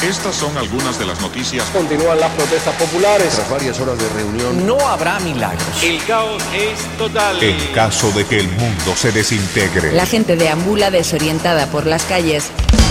Estas son algunas de las noticias. Continúan las protestas populares. Tras varias horas de reunión, no habrá milagros. El caos es total. En caso de que el mundo se desintegre. La gente deambula desorientada por las calles.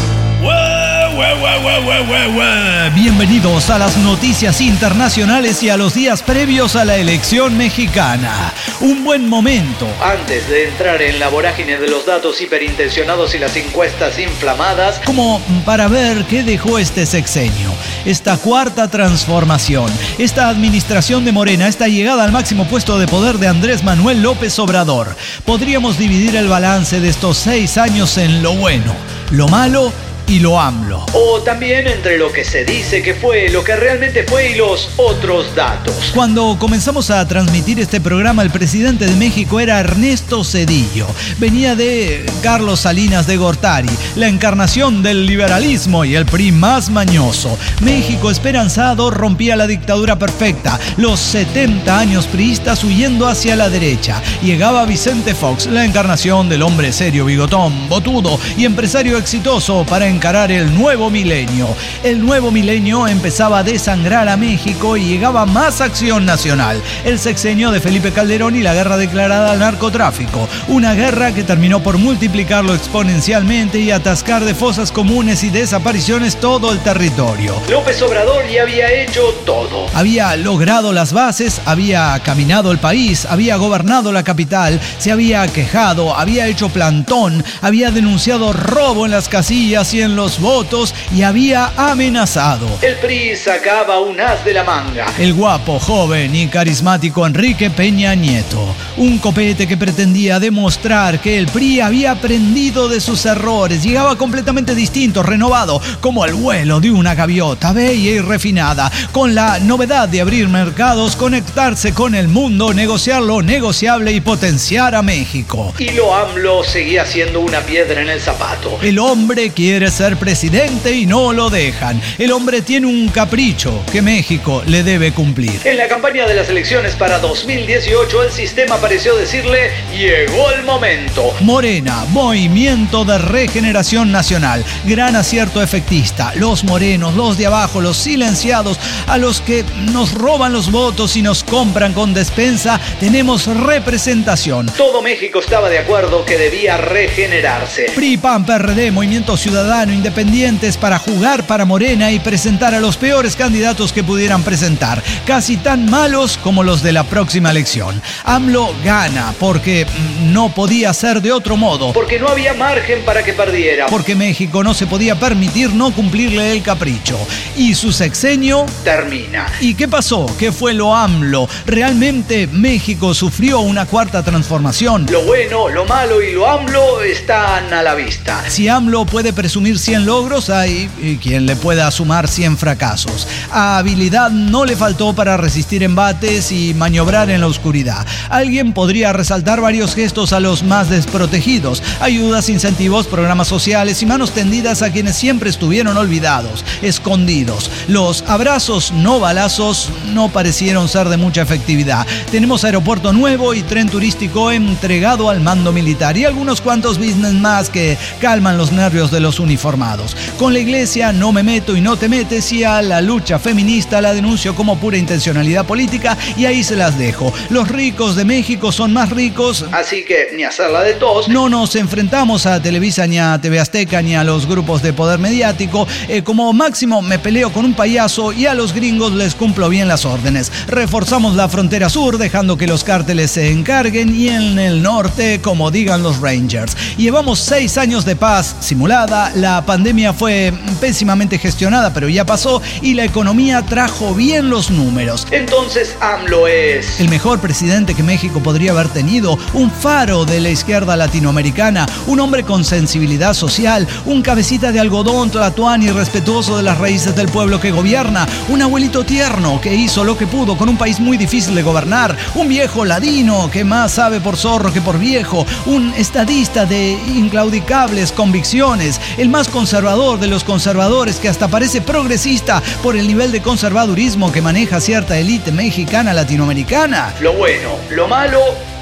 Bienvenidos a las noticias internacionales y a los días previos a la elección mexicana. Un buen momento. Antes de entrar en la vorágine de los datos hiperintencionados y las encuestas inflamadas, como para ver qué dejó este sexenio, esta cuarta transformación, esta administración de Morena, esta llegada al máximo puesto de poder de Andrés Manuel López Obrador. Podríamos dividir el balance de estos 6 años en lo bueno, lo malo y lo AMLO. O también entre lo que se dice que fue, lo que realmente fue y los otros datos. Cuando comenzamos a transmitir este programa, el presidente de México era Ernesto Zedillo. Venía de Carlos Salinas de Gortari, la encarnación del liberalismo y el PRI más mañoso. México esperanzado rompía la dictadura perfecta, los 70 años priistas huyendo hacia la derecha. Llegaba Vicente Fox, la encarnación del hombre serio, bigotón, botudo y empresario exitoso para encarar el nuevo milenio. El nuevo milenio empezaba a desangrar a México y llegaba más acción nacional. El sexenio de Felipe Calderón y la guerra declarada al narcotráfico. Una guerra que terminó por multiplicarlo exponencialmente y atascar de fosas comunes y desapariciones todo el territorio. López Obrador ya había hecho todo. Había logrado las bases, había caminado el país, había gobernado la capital, se había quejado, había hecho plantón, había denunciado robo en las casillas y en los votos y había amenazado. El PRI sacaba un as de la manga. El guapo, joven y carismático Enrique Peña Nieto. Un copete que pretendía demostrar que el PRI había aprendido de sus errores. Llegaba completamente distinto, renovado, como el vuelo de una gaviota, bella y refinada, con la novedad de abrir mercados, conectarse con el mundo, negociar lo negociable y potenciar a México. Y lo AMLO seguía siendo una piedra en el zapato. El hombre quiere ser presidente y no lo dejan. El hombre tiene un capricho que México le debe cumplir. En la campaña de las elecciones para 2018, el sistema pareció decirle: llegó el momento. Morena, Movimiento de Regeneración Nacional, gran acierto efectista. Los morenos, los de abajo, los silenciados, a los que nos roban los votos y nos compran con despensa, tenemos representación. Todo México estaba de acuerdo que debía regenerarse. PRI, PAN, PRD, Movimiento Ciudadano, independientes para jugar para Morena y presentar a los peores candidatos que pudieran presentar, casi tan malos como los de la próxima elección. AMLO gana porque no podía ser de otro modo. Porque no había margen para que perdiera. Porque México no se podía permitir no cumplirle el capricho. Y su sexenio termina. ¿Y qué pasó? ¿Qué fue lo AMLO? ¿Realmente México sufrió una cuarta transformación? Lo bueno, lo malo y lo AMLO están a la vista. Si AMLO puede presumir 100 logros, hay quien le pueda sumar 100 fracasos. A habilidad no le faltó para resistir embates y maniobrar en la oscuridad. Alguien podría resaltar varios gestos a los más desprotegidos: ayudas, incentivos, programas sociales y manos tendidas a quienes siempre estuvieron olvidados, escondidos. Los abrazos, no balazos, no parecieron ser de mucha efectividad. Tenemos aeropuerto nuevo y tren turístico entregado al mando militar y algunos cuantos business más que calman los nervios de los uniformados. Con la iglesia no me meto y no te metes, y a la lucha feminista la denuncio como pura intencionalidad política, y ahí se las dejo. Los ricos de México son más ricos, así que ni hacerla de tos. No nos enfrentamos a Televisa ni a TV Azteca ni a los grupos de poder mediático. Como máximo me peleo con un payaso y a los gringos les cumplo bien las órdenes. Reforzamos la frontera sur dejando que los cárteles se encarguen, y en el norte como digan los Rangers. Llevamos 6 años de paz simulada, la pandemia fue pésimamente gestionada pero ya pasó, y la economía trajo bien los números. Entonces AMLO es el mejor presidente que México podría haber tenido, un faro de la izquierda latinoamericana, un hombre con sensibilidad social, un cabecita de algodón tlatoani y respetuoso de las raíces del pueblo que gobierna, un abuelito tierno que hizo lo que pudo con un país muy difícil de gobernar, un viejo ladino que más sabe por zorro que por viejo, un estadista de inclaudicables convicciones, el más conservador de los conservadores que hasta parece progresista por el nivel de conservadurismo que maneja cierta élite mexicana latinoamericana. Lo bueno, lo malo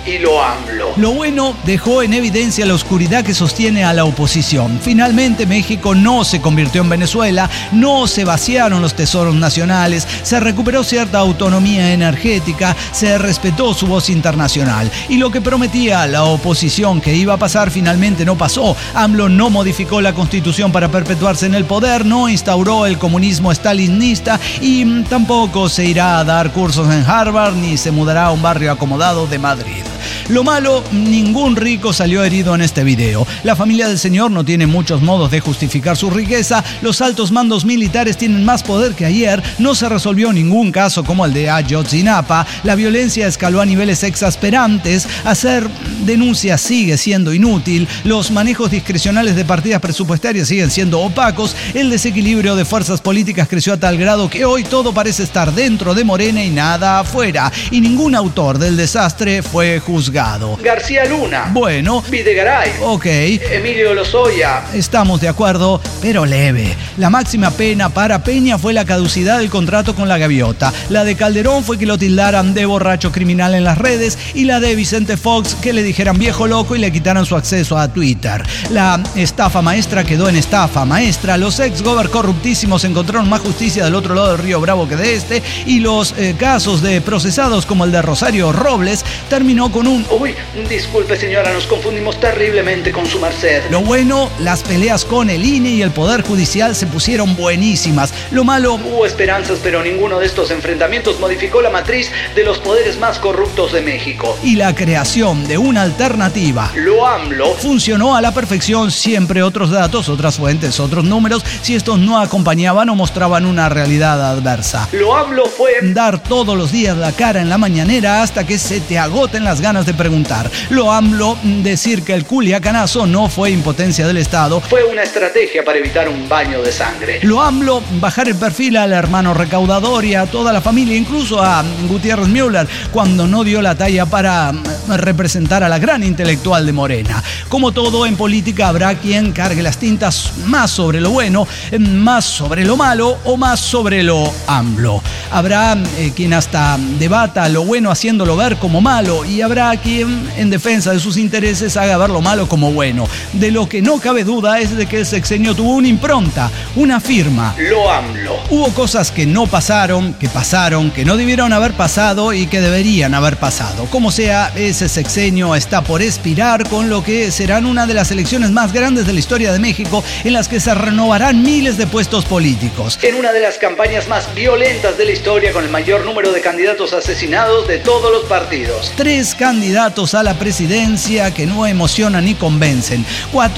y lo AMLO. Lo bueno dejó en evidencia la oscuridad que sostiene a la oposición. Finalmente México no se convirtió en Venezuela, no se vaciaron los tesoros nacionales, se recuperó cierta autonomía energética, se respetó su voz internacional. Y lo que prometía la oposición que iba a pasar finalmente no pasó. AMLO no modificó la Constitución para perpetuarse en el poder, no instauró el comunismo stalinista y tampoco se irá a dar cursos en Harvard ni se mudará a un barrio acomodado de Madrid. Lo malo, ningún rico salió herido en este video. La familia del señor no tiene muchos modos de justificar su riqueza, los altos mandos militares tienen más poder que ayer, no se resolvió ningún caso como el de Ayotzinapa, la violencia escaló a niveles exasperantes, hacer denuncias sigue siendo inútil, los manejos discrecionales de partidas presupuestarias siguen siendo opacos, el desequilibrio de fuerzas políticas creció a tal grado que hoy todo parece estar dentro de Morena y nada afuera, y ningún autor del desastre fue juzgado. García Luna. Bueno. Videgaray. Ok. Emilio Lozoya. Estamos de acuerdo, pero leve. La máxima pena para Peña fue la caducidad del contrato con la Gaviota. La de Calderón fue que lo tildaran de borracho criminal en las redes y la de Vicente Fox que le dijeran viejo loco y le quitaran su acceso a Twitter. La estafa maestra quedó en estafa maestra. Los ex-gober corruptísimos encontraron más justicia del otro lado del río Bravo que de este y los casos de procesados como el de Rosario Robles terminó con un... Uy, disculpe señora, nos confundimos terriblemente con su merced. Lo bueno, las peleas con el INE y el Poder Judicial se pusieron buenísimas. Lo malo... Hubo esperanzas, pero ninguno de estos enfrentamientos modificó la matriz de los poderes más corruptos de México. Y la creación de una alternativa, lo AMLO, funcionó a la perfección. Siempre otros datos, otras fuentes, otros números, si estos no acompañaban o mostraban una realidad adversa. Lo AMLO fue... dar todos los días la cara en la mañanera hasta que se te agoten las ganas de preguntar. Lo AMLO, decir que el culiacanazo no fue impotencia del Estado, fue una estrategia para evitar un baño de sangre. Lo AMLO, bajar el perfil al hermano recaudador y a toda la familia, incluso a Gutiérrez Müller, cuando no dio la talla para representar a la gran intelectual de Morena. Como todo en política, habrá quien cargue las tintas más sobre lo bueno, más sobre lo malo o más sobre lo AMLO. Habrá quien hasta debata lo bueno haciéndolo ver como malo y habrá quien en defensa de sus intereses haga ver lo malo como bueno. De lo que no cabe duda es de que el sexenio tuvo una impronta, una firma. Lo AMLO. Hubo cosas que no pasaron, que no debieron haber pasado y que deberían haber pasado. Como sea, ese sexenio está por expirar con lo que serán una de las elecciones más grandes de la historia de México, en las que se renovarán miles de puestos políticos. En una de las campañas más violentas de la historia, con el mayor número de candidatos asesinados de todos los partidos. 3 candidatos a la presidencia que no emocionan ni convencen.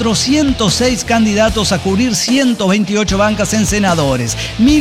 406 candidatos a cubrir 128 bancas en senadores.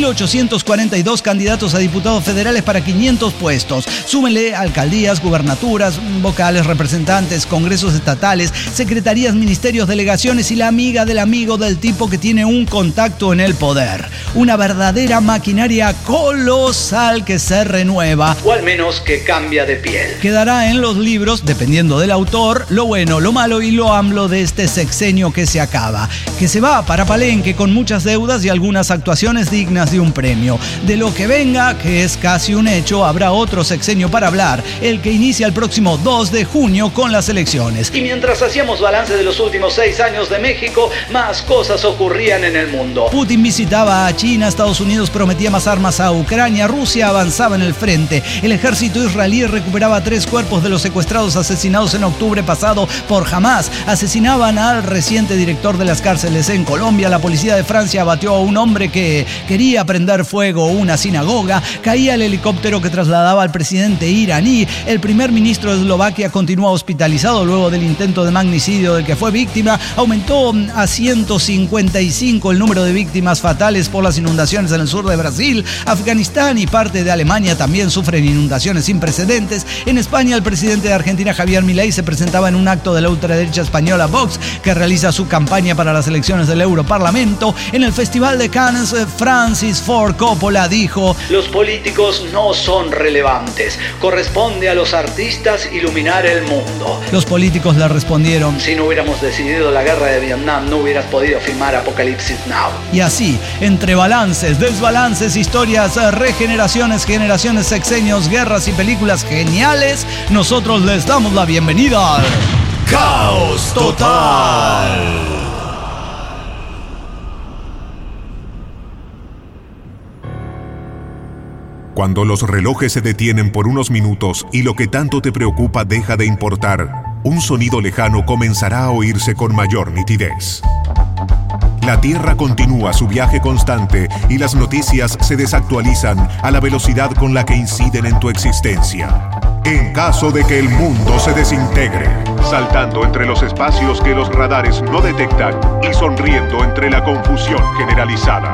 1.842 candidatos a diputados federales para 500 puestos. Súmenle alcaldías, gubernaturas, vocales, representantes, congresos estatales, secretarías, ministerios, delegaciones y la amiga del amigo del tipo que tiene un contacto en el poder. Una verdadera maquinaria colosal que se renueva. O al menos que cambia de piel. Quedará en los libros, dependiendo del autor, lo bueno, lo malo y lo AMLO de este sexenio que se acaba. Que se va para Palenque con muchas deudas y algunas actuaciones dignas de un premio. De lo que venga, que es casi un hecho, habrá otro sexenio para hablar, el que inicia el próximo 2 de junio con las elecciones. Y mientras hacíamos balance de los últimos 6 años de México, más cosas ocurrían en el mundo. Putin visitaba a China, Estados Unidos prometía más armas a Ucrania, Rusia avanzaba en el frente, el ejército israelí recuperaba 3 cuerpos de los secuestrados asesinados en octubre pasado por Hamas, asesinaban al reciente director de las cárceles en Colombia, la policía de Francia abatió a un hombre que quería prender fuego una sinagoga, caía el helicóptero que trasladaba al presidente iraní, el primer ministro de Eslovaquia continúa hospitalizado luego del intento de magnicidio del que fue víctima, aumentó a 155 el número de víctimas fatales por las inundaciones en el sur de Brasil, Afganistán y parte de Alemania también sufren inundaciones sin precedentes. En España, el presidente de Argentina, Javier Milei, se presentaba en un acto de la ultraderecha española Vox, que realiza su campaña para las elecciones del Europarlamento. En el Festival de Cannes, Francis Ford Coppola dijo: los políticos no son relevantes, corresponde a los artistas iluminar el mundo. Los políticos le respondieron: si no hubiéramos decidido la guerra de Vietnam, no hubieras podido filmar Apocalipsis Now. Y así, entre balances, desbalances, historias, regeneraciones, generaciones, sexenios, guerras y películas geniales, nosotros les damos la bienvenida al Caos Total. Cuando los relojes se detienen por unos minutos y lo que tanto te preocupa deja de importar, un sonido lejano comenzará a oírse con mayor nitidez. La Tierra continúa su viaje constante y las noticias se desactualizan a la velocidad con la que inciden en tu existencia. En caso de que el mundo se desintegre, saltando entre los espacios que los radares no detectan y sonriendo entre la confusión generalizada.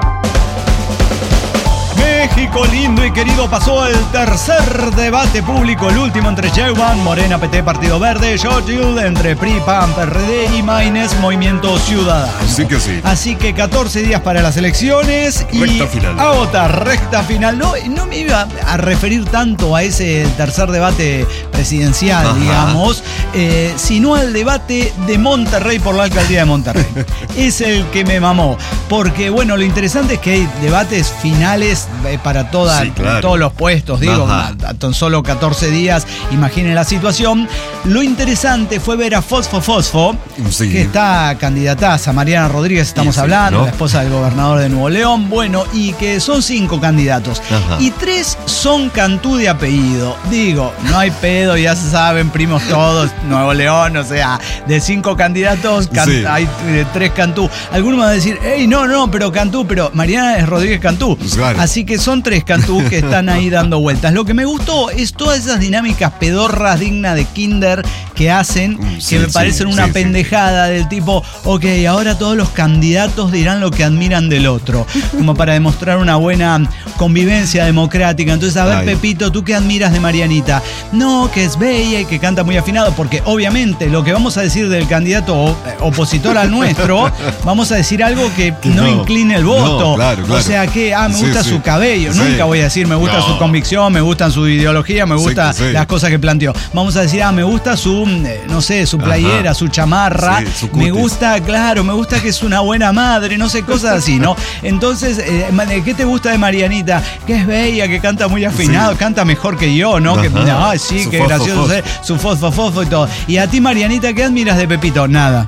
México lindo y querido pasó el tercer debate público, el último entre Sheinbaum, Morena, PT, Partido Verde, Xochitl, entre PRI, PAN, PRD y Maynes, Movimiento Ciudadano. Sí que sí. Así que 14 días para las elecciones y recta final. A votar, recta final. No me iba a referir tanto a ese tercer debate presidencial, ajá, digamos, sino al debate de Monterrey por la alcaldía de Monterrey. Es el que me mamó, porque bueno, lo interesante es que hay debates finales para sí, claro, todos los puestos, digo, a tan solo 14 días, imaginen la situación. Lo interesante fue ver a Fosfo, sí, que está candidataza, Mariana Rodríguez estamos hablando, ¿no? La esposa del gobernador de Nuevo León, bueno, y que son 5 candidatos, ajá, y 3 son Cantú de apellido. Digo, no hay pedo, ya se saben, primos todos, Nuevo León, o sea, de 5 candidatos, sí, hay 3 Cantú. Algunos van a decir, hey, no, pero Cantú, pero Mariana es Rodríguez Cantú. Claro. Así que son 3 Cantú que están ahí dando vueltas. Lo que me gustó es todas esas dinámicas pedorras dignas de kinder que hacen, que me parecen una pendejada del tipo, ok, ahora todos los candidatos dirán lo que admiran del otro, como para demostrar una buena convivencia democrática. Entonces, a ver, Pepito, ¿tú qué admiras de Marianita? No, que es bella y que canta muy afinado, porque obviamente lo que vamos a decir del candidato opositor al nuestro, vamos a decir algo que no incline el voto. No, claro. O sea que, me gusta su cabello. Nunca voy a decir, me gusta su convicción, me gustan su ideología, me gustan las cosas que planteó. Vamos a decir, me gusta su, no sé, su playera, ajá, su chamarra. Su me gusta, claro, me gusta que es una buena madre, no sé, cosas así, ¿no? Entonces, ¿qué te gusta de Marianita? Que es bella, que canta muy afinado, canta mejor que yo, ¿no? Que, sí, qué gracioso, su fosfo y todo. Y a ti, Marianita, ¿qué admiras de Pepito? Nada.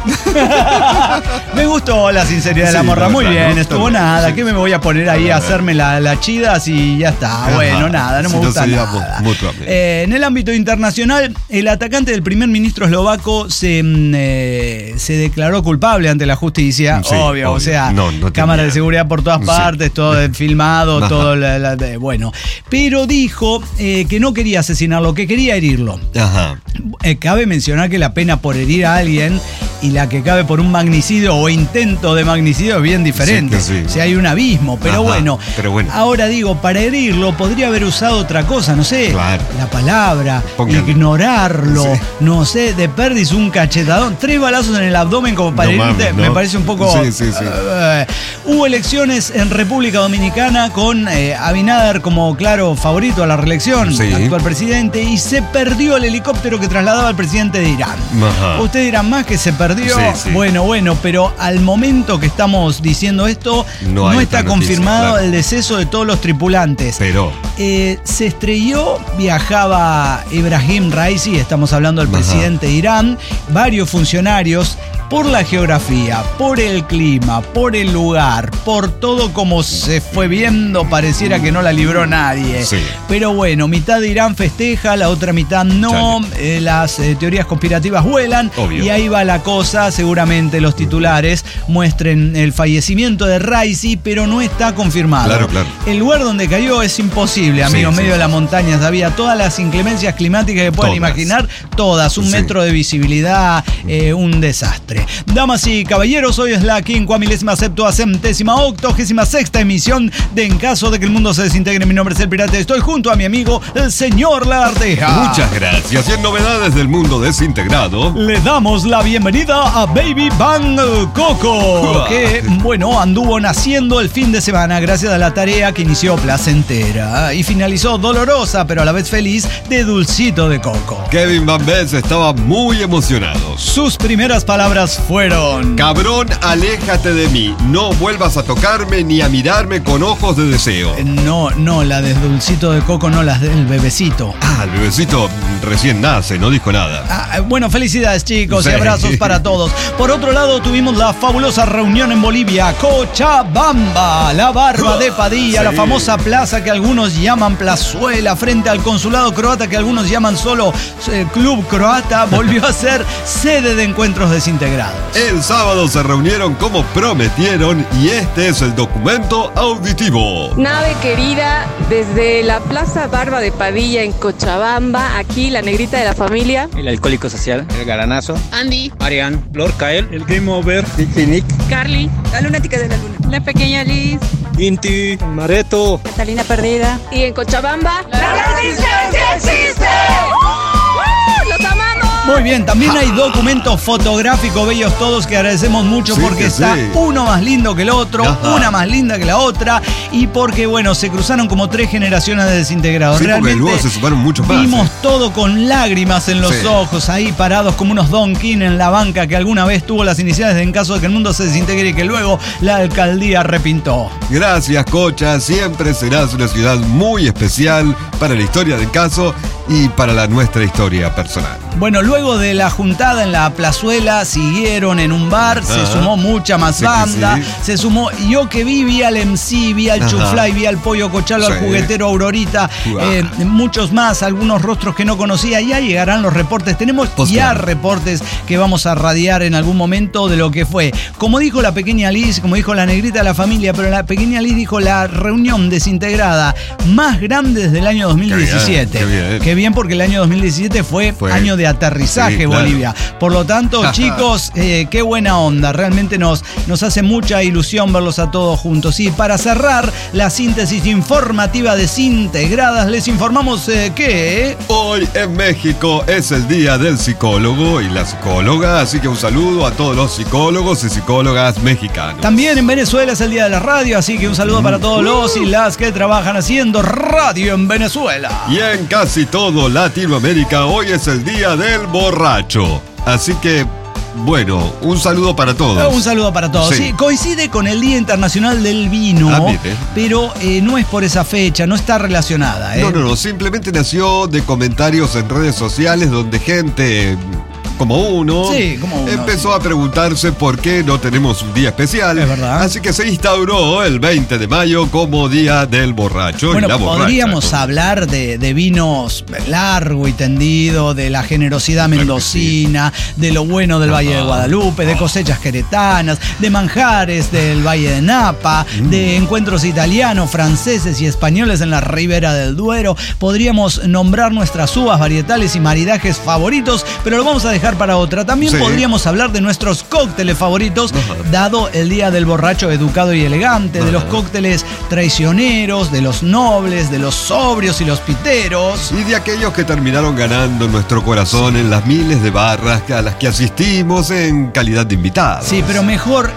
Me gustó la sinceridad de la morra, muy bien, estuvo nada, ¿qué me voy a poner ahí a hacerme la chida si ya está? Bueno, nada, no me gusta nada. En el ámbito internacional, el atacante del primer ministro eslovaco se declaró culpable ante la justicia, obvio, o sea, cámaras de seguridad por todas partes, todo filmado, ajá, todo bueno, pero dijo que no quería asesinarlo, que quería herirlo. Ajá. Cabe mencionar que la pena por herir a alguien y la que cabe por un magnicidio o intento de magnicidio es bien diferente. Sí. O sea, hay un abismo, pero, bueno. Ahora digo, para herirlo podría haber usado otra cosa, no sé, la palabra, ignorarlo, no sé, de perdiz un cachetadón, 3 balazos en el abdomen como para herirte, me parece un poco... Hubo elecciones en República Dominicana con Abinader como claro favorito a la reelección, actual presidente, y se perdió el helicóptero que trasladaba al presidente de Irán. Ajá. Ustedes dirán, más que se perdió, bueno, pero al momento que estamos diciendo esto, no está confirmado el deceso de todos los tripulantes. Pero se estrelló, viajaba Ebrahim Raisi, estamos hablando del presidente de Irán, varios funcionarios. Por la geografía, por el clima, por el lugar, por todo como se fue viendo, pareciera que no la libró nadie. Sí. Pero bueno, mitad de Irán festeja, la otra mitad no. Las teorías conspirativas vuelan. Obvio. Y ahí va la cosa. Seguramente los titulares muestren el fallecimiento de Raisi, pero no está confirmado. Claro. El lugar donde cayó es imposible, amigos, medio de las montañas. Había todas las inclemencias climáticas que puedan imaginar, todas. Un metro de visibilidad, un desastre. Damas y caballeros, hoy es la 5.076ª emisión de En Caso de que el Mundo se Desintegre. Mi nombre es El Pirata y estoy junto a mi amigo, el señor Lagarteja. Muchas gracias. Y en novedades del mundo desintegrado, le damos la bienvenida a Baby Bang Coco, que, bueno, anduvo naciendo el fin de semana gracias a la tarea que inició placentera y finalizó dolorosa, pero a la vez feliz, de Dulcito de Coco. Kevin Van Bess estaba muy emocionado. Sus primeras palabras Ellas fueron... Cabrón, aléjate de mí. No vuelvas a tocarme ni a mirarme con ojos de deseo. No, la de Dulcito de Coco, no, las del bebecito. El bebecito recién nace, no dijo nada. Bueno, felicidades, chicos, Sí. y abrazos para todos. Por otro lado, tuvimos la fabulosa reunión en Bolivia, Cochabamba, la Barba de Padilla, Sí. la famosa plaza que algunos llaman Plazuela, frente al consulado croata que algunos llaman solo Club Croata, volvió a ser sede de encuentros desintegrados. El sábado se reunieron como prometieron y este es el documento auditivo. Nave querida, desde la Plaza Barba de Padilla en Cochabamba, aquí la negrita de la familia. El alcohólico social. El galanazo. Andy. Marian. Lorcael. El game over. Nick. Carly. La lunática de la luna. La pequeña Liz. Inti. Mareto. Catalina perdida. Y en Cochabamba, ¡la resistencia existe! ¡Los amamos! Muy bien, también hay documentos fotográficos bellos todos que agradecemos mucho Sí, porque que está sí. uno más lindo que el otro, Ajá. una más linda que la otra y porque, bueno, se cruzaron como 3 generaciones de desintegrados. Sí, porque Realmente luego se sumaron muchos más. vimos todo con lágrimas en los Sí. ojos, ahí parados como unos Don King en la banca que alguna vez tuvo las iniciales de en caso de que el mundo se desintegre y que luego la alcaldía repintó. Gracias, Cocha. Siempre serás una ciudad muy especial para la historia del caso y para nuestra historia personal. Bueno, luego de la juntada en la plazuela, siguieron en un bar, se Ajá. sumó mucha más Sí que banda, sí. se sumó, yo que vi al MC, vi al Ajá. Chuflay, vi al Pollo Cochalo, al Sí. Juguetero Aurorita, Uah. muchos más, algunos rostros que no conocía, ya llegarán los reportes, tenemos Pues ya claro. reportes que vamos a radiar en algún momento de lo que fue. Como dijo la pequeña Liz, como dijo la negrita de la familia, pero la pequeña Liz dijo la reunión desintegrada más grande desde el año 2017. Qué bien. Qué bien, porque el año 2017 fue año de aterrizaje, Sí, claro. Bolivia. Por lo tanto, chicos, qué buena onda. Realmente nos hace mucha ilusión verlos a todos juntos. Y para cerrar la síntesis informativa desintegradas, les informamos que... Hoy en México es el día del psicólogo y la psicóloga, así que un saludo a todos los psicólogos y psicólogas mexicanos. También en Venezuela es el día de la radio, así que un saludo para todos los y las que trabajan haciendo radio en Venezuela. Y en casi todo Latinoamérica hoy es el día del borracho. Así que, bueno, un saludo para todos. Un saludo para todos. Sí. Sí, coincide con el Día Internacional del Vino, mire. pero no es por esa fecha, no está relacionada. No, simplemente nació de comentarios en redes sociales donde gente como uno Sí, como uno, empezó a preguntarse por qué no tenemos un día especial. Es verdad. Así que se instauró el 20 de mayo como Día del Borracho. Bueno, y la borracha, podríamos ¿no? hablar de vinos largo y tendido, de la generosidad mendocina, de lo bueno del Valle de Guadalupe, de cosechas queretanas, de manjares del Valle de Napa, de encuentros italianos, franceses y españoles en la Ribera del Duero. Podríamos nombrar nuestras uvas varietales y maridajes favoritos, pero lo vamos a dejar para otra. También Sí. podríamos hablar de nuestros cócteles favoritos, dado el Día del Borracho educado y elegante, de los cócteles traicioneros, de los nobles, de los sobrios y los piteros. Y de aquellos que terminaron ganando nuestro corazón en las miles de barras a las que asistimos en calidad de invitados. Sí, pero mejor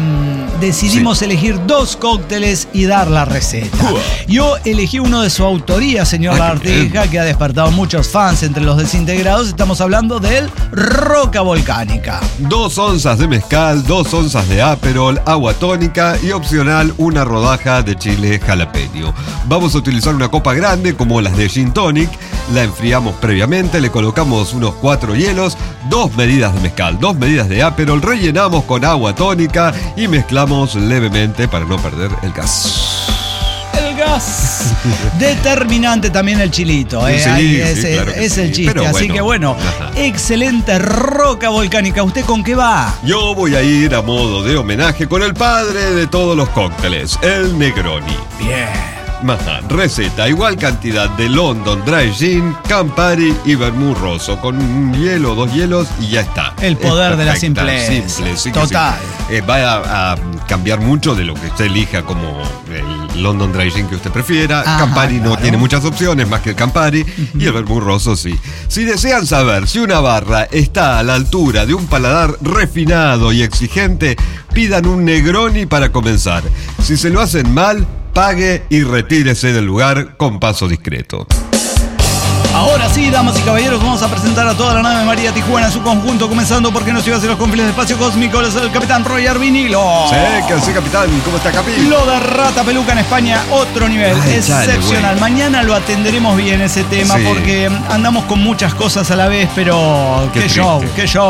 decidimos elegir 2 cócteles y dar la receta. Yo elegí uno de su autoría, señor Lartija, que ha despertado muchos fans entre los desintegrados. Estamos hablando del Roca Volcánica. 2 onzas de mezcal, 2 onzas de Aperol, agua tónica y opcional una rodaja de chile jalapeño. Vamos a utilizar una copa grande como las de Gin Tonic. La enfriamos previamente, le colocamos unos 4 hielos, 2 medidas de mezcal, 2 medidas de Aperol, rellenamos con agua tónica y mezclamos levemente para no perder el gas. El gas. Determinante también el chilito. Sí, Ahí sí, claro que es sí. el chiste. Pero Así que bueno, ajá. excelente Roca Volcánica. ¿Usted con qué va? Yo voy a ir a modo de homenaje con el padre de todos los cócteles, el Negroni. Bien. Ajá, receta, igual cantidad de London Dry Gin, Campari y vermut rosso, con un hielo, 2 hielos y ya está. El poder Es de la perfecta, simpleza. simple, sí que Total. sí. Va a cambiar mucho de lo que usted elija como el London Dry Gin que usted prefiera. Ajá, Campari no claro. tiene muchas opciones más que el Campari y el vermut rosso sí. Si desean saber si una barra está a la altura de un paladar refinado y exigente, pidan un Negroni para comenzar. Si se lo hacen mal, pague y retírese del lugar con paso discreto. Ahora sí, damas y caballeros, vamos a presentar a toda la nave María Tijuana en su conjunto, comenzando porque nos iba a hacer los confines de espacio cósmico, es el capitán Roy Arvinilo. Sí, que sí, capitán. ¿Cómo está, Capi? Lo de Rata Peluca en España, otro nivel, excepcional. Mañana lo atenderemos bien ese tema, sí, porque andamos con muchas cosas a la vez, pero qué show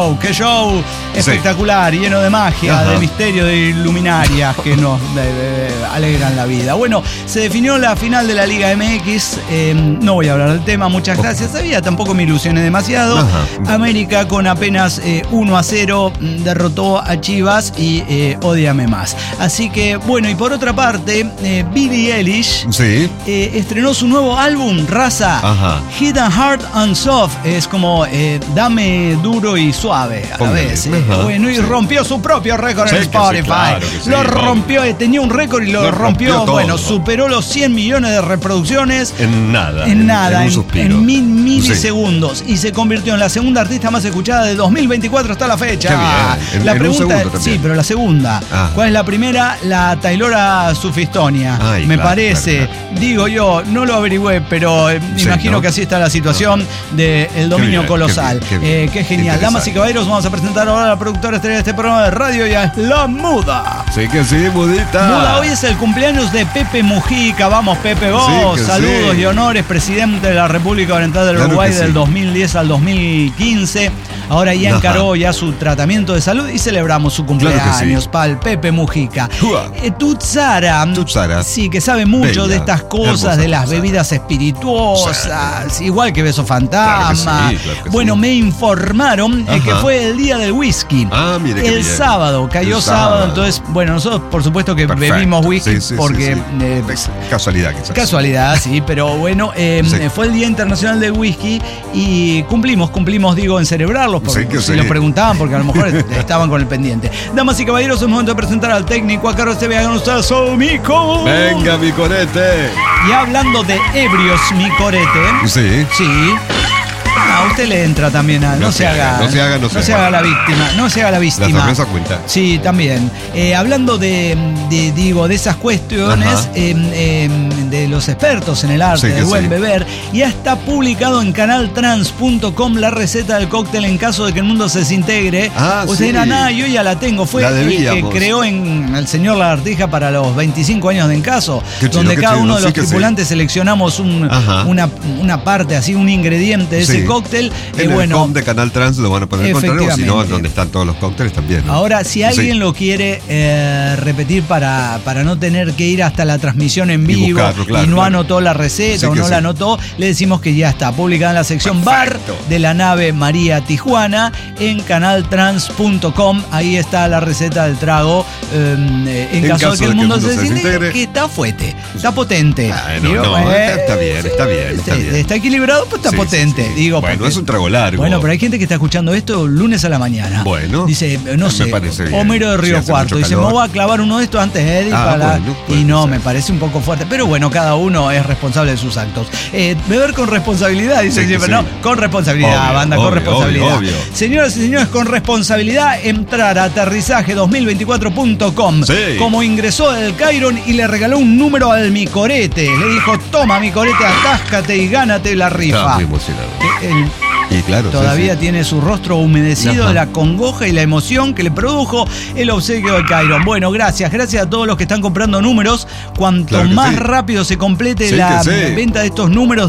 espectacular, sí, lleno de magia, de misterio, de luminarias que nos alegran la vida. Bueno, se definió la final de la Liga MX, no voy a hablar del tema, muchas gracias. Tampoco me ilusioné demasiado. América con apenas 1-0 derrotó a Chivas y ódiame más. Así que, bueno, y por otra parte, Billie Eilish estrenó su nuevo álbum, Raza. Hit and Hard and Soft. Es como dame duro y suave a la vez. Bueno, y rompió su propio récord en Spotify. Claro lo rompió, tenía un récord y lo rompió. Bueno, superó los 100 millones de reproducciones. En nada. En un suspiro. En milisegundos. Y se convirtió en la segunda artista más escuchada de 2024 hasta la fecha. Qué bien. La pregunta es, sí, pero la segunda. ¿Cuál es la primera? La Taylora Sufistonia. Me parece. Claro. Digo yo, no lo averigüé, pero imagino que así está la situación del dominio colosal. Qué genial. Damas y caballeros, vamos a presentar ahora a la productora estrella de este programa de radio, ya es la Muda. Sí que sí, Mudita. Muda, hoy es el cumpleaños de Pepe Mujica. Vamos, Pepe, vos. Saludos y honores, presidente de la República Oriental del Uruguay del 2010 al 2015. Ahora ya encaró ya su tratamiento de salud y celebramos su cumpleaños, pal Pepe Mujica. Tutsara, sí, que sabe mucho de estas cosas, de las bebidas espirituosas, igual que Beso Fantasma. Bueno, me informaron que fue el día del whisky. El sábado, cayó sábado, entonces, bueno, nosotros por supuesto que bebimos whisky porque... casualidad, quizás. Casualidad, sí, pero bueno, fue el Día Internacional del Whisky y cumplimos, digo, en celebrarlos, porque si lo preguntaban, porque a lo mejor estaban con el pendiente. Damas y caballeros, es momento de presentar al técnico, a Carlos Esteve, hagan ustedes Mico. Venga, mi corete. Y hablando de ebrios, mi corete. Sí. A usted le entra también a... No se haga la víctima. La sorpresa cuenta. Sí, también. Hablando de esas cuestiones, de los expertos en el arte del buen beber, ya está publicado en canaltrans.com la receta del cóctel en caso de que el mundo se desintegre. Usted dirá, yo ya la tengo. Fue el que creó en el señor Lagartija para los 25 años de Encaso, donde cada uno de los tripulantes seleccionamos una parte, así, un ingrediente de ese cóctel. En el home de Canal Trans lo van a poder encontrar, o si no, donde están todos los cócteles también, ¿no? Ahora, si alguien lo quiere repetir para no tener que ir hasta la transmisión en vivo y no anotó la receta o no la anotó, le decimos que ya está publicada en la sección bar de la nave María Tijuana en canaltrans.com. Ahí está la receta del trago en caso de que el mundo se desintegre, que está fuerte, está potente. Está bien. Está equilibrado, pues está potente. Digo, bueno, es un trago largo. Bueno, pero hay gente que está escuchando esto lunes a la mañana. Bueno. Dice, no sé, Homero de Río Cuarto. Dice, me voy a clavar uno de estos antes de Eddie y no, me parece un poco fuerte. Pero bueno, cada uno es responsable de sus actos. Beber con responsabilidad, dice siempre. No, con responsabilidad, banda, con responsabilidad. Obvio. Señoras y señores, con responsabilidad, entrar a aterrizaje2024.com. Como ingresó del Cairon y le regaló un número al Micorete. Le dijo, toma, Micorete, atáscate y gánate la rifa. Estaba muy emocionado. Todavía tiene su rostro humedecido de la congoja y la emoción que le produjo el obsequio de Cairon. Bueno, gracias a todos los que están comprando números. Cuanto más rápido se complete la venta de estos números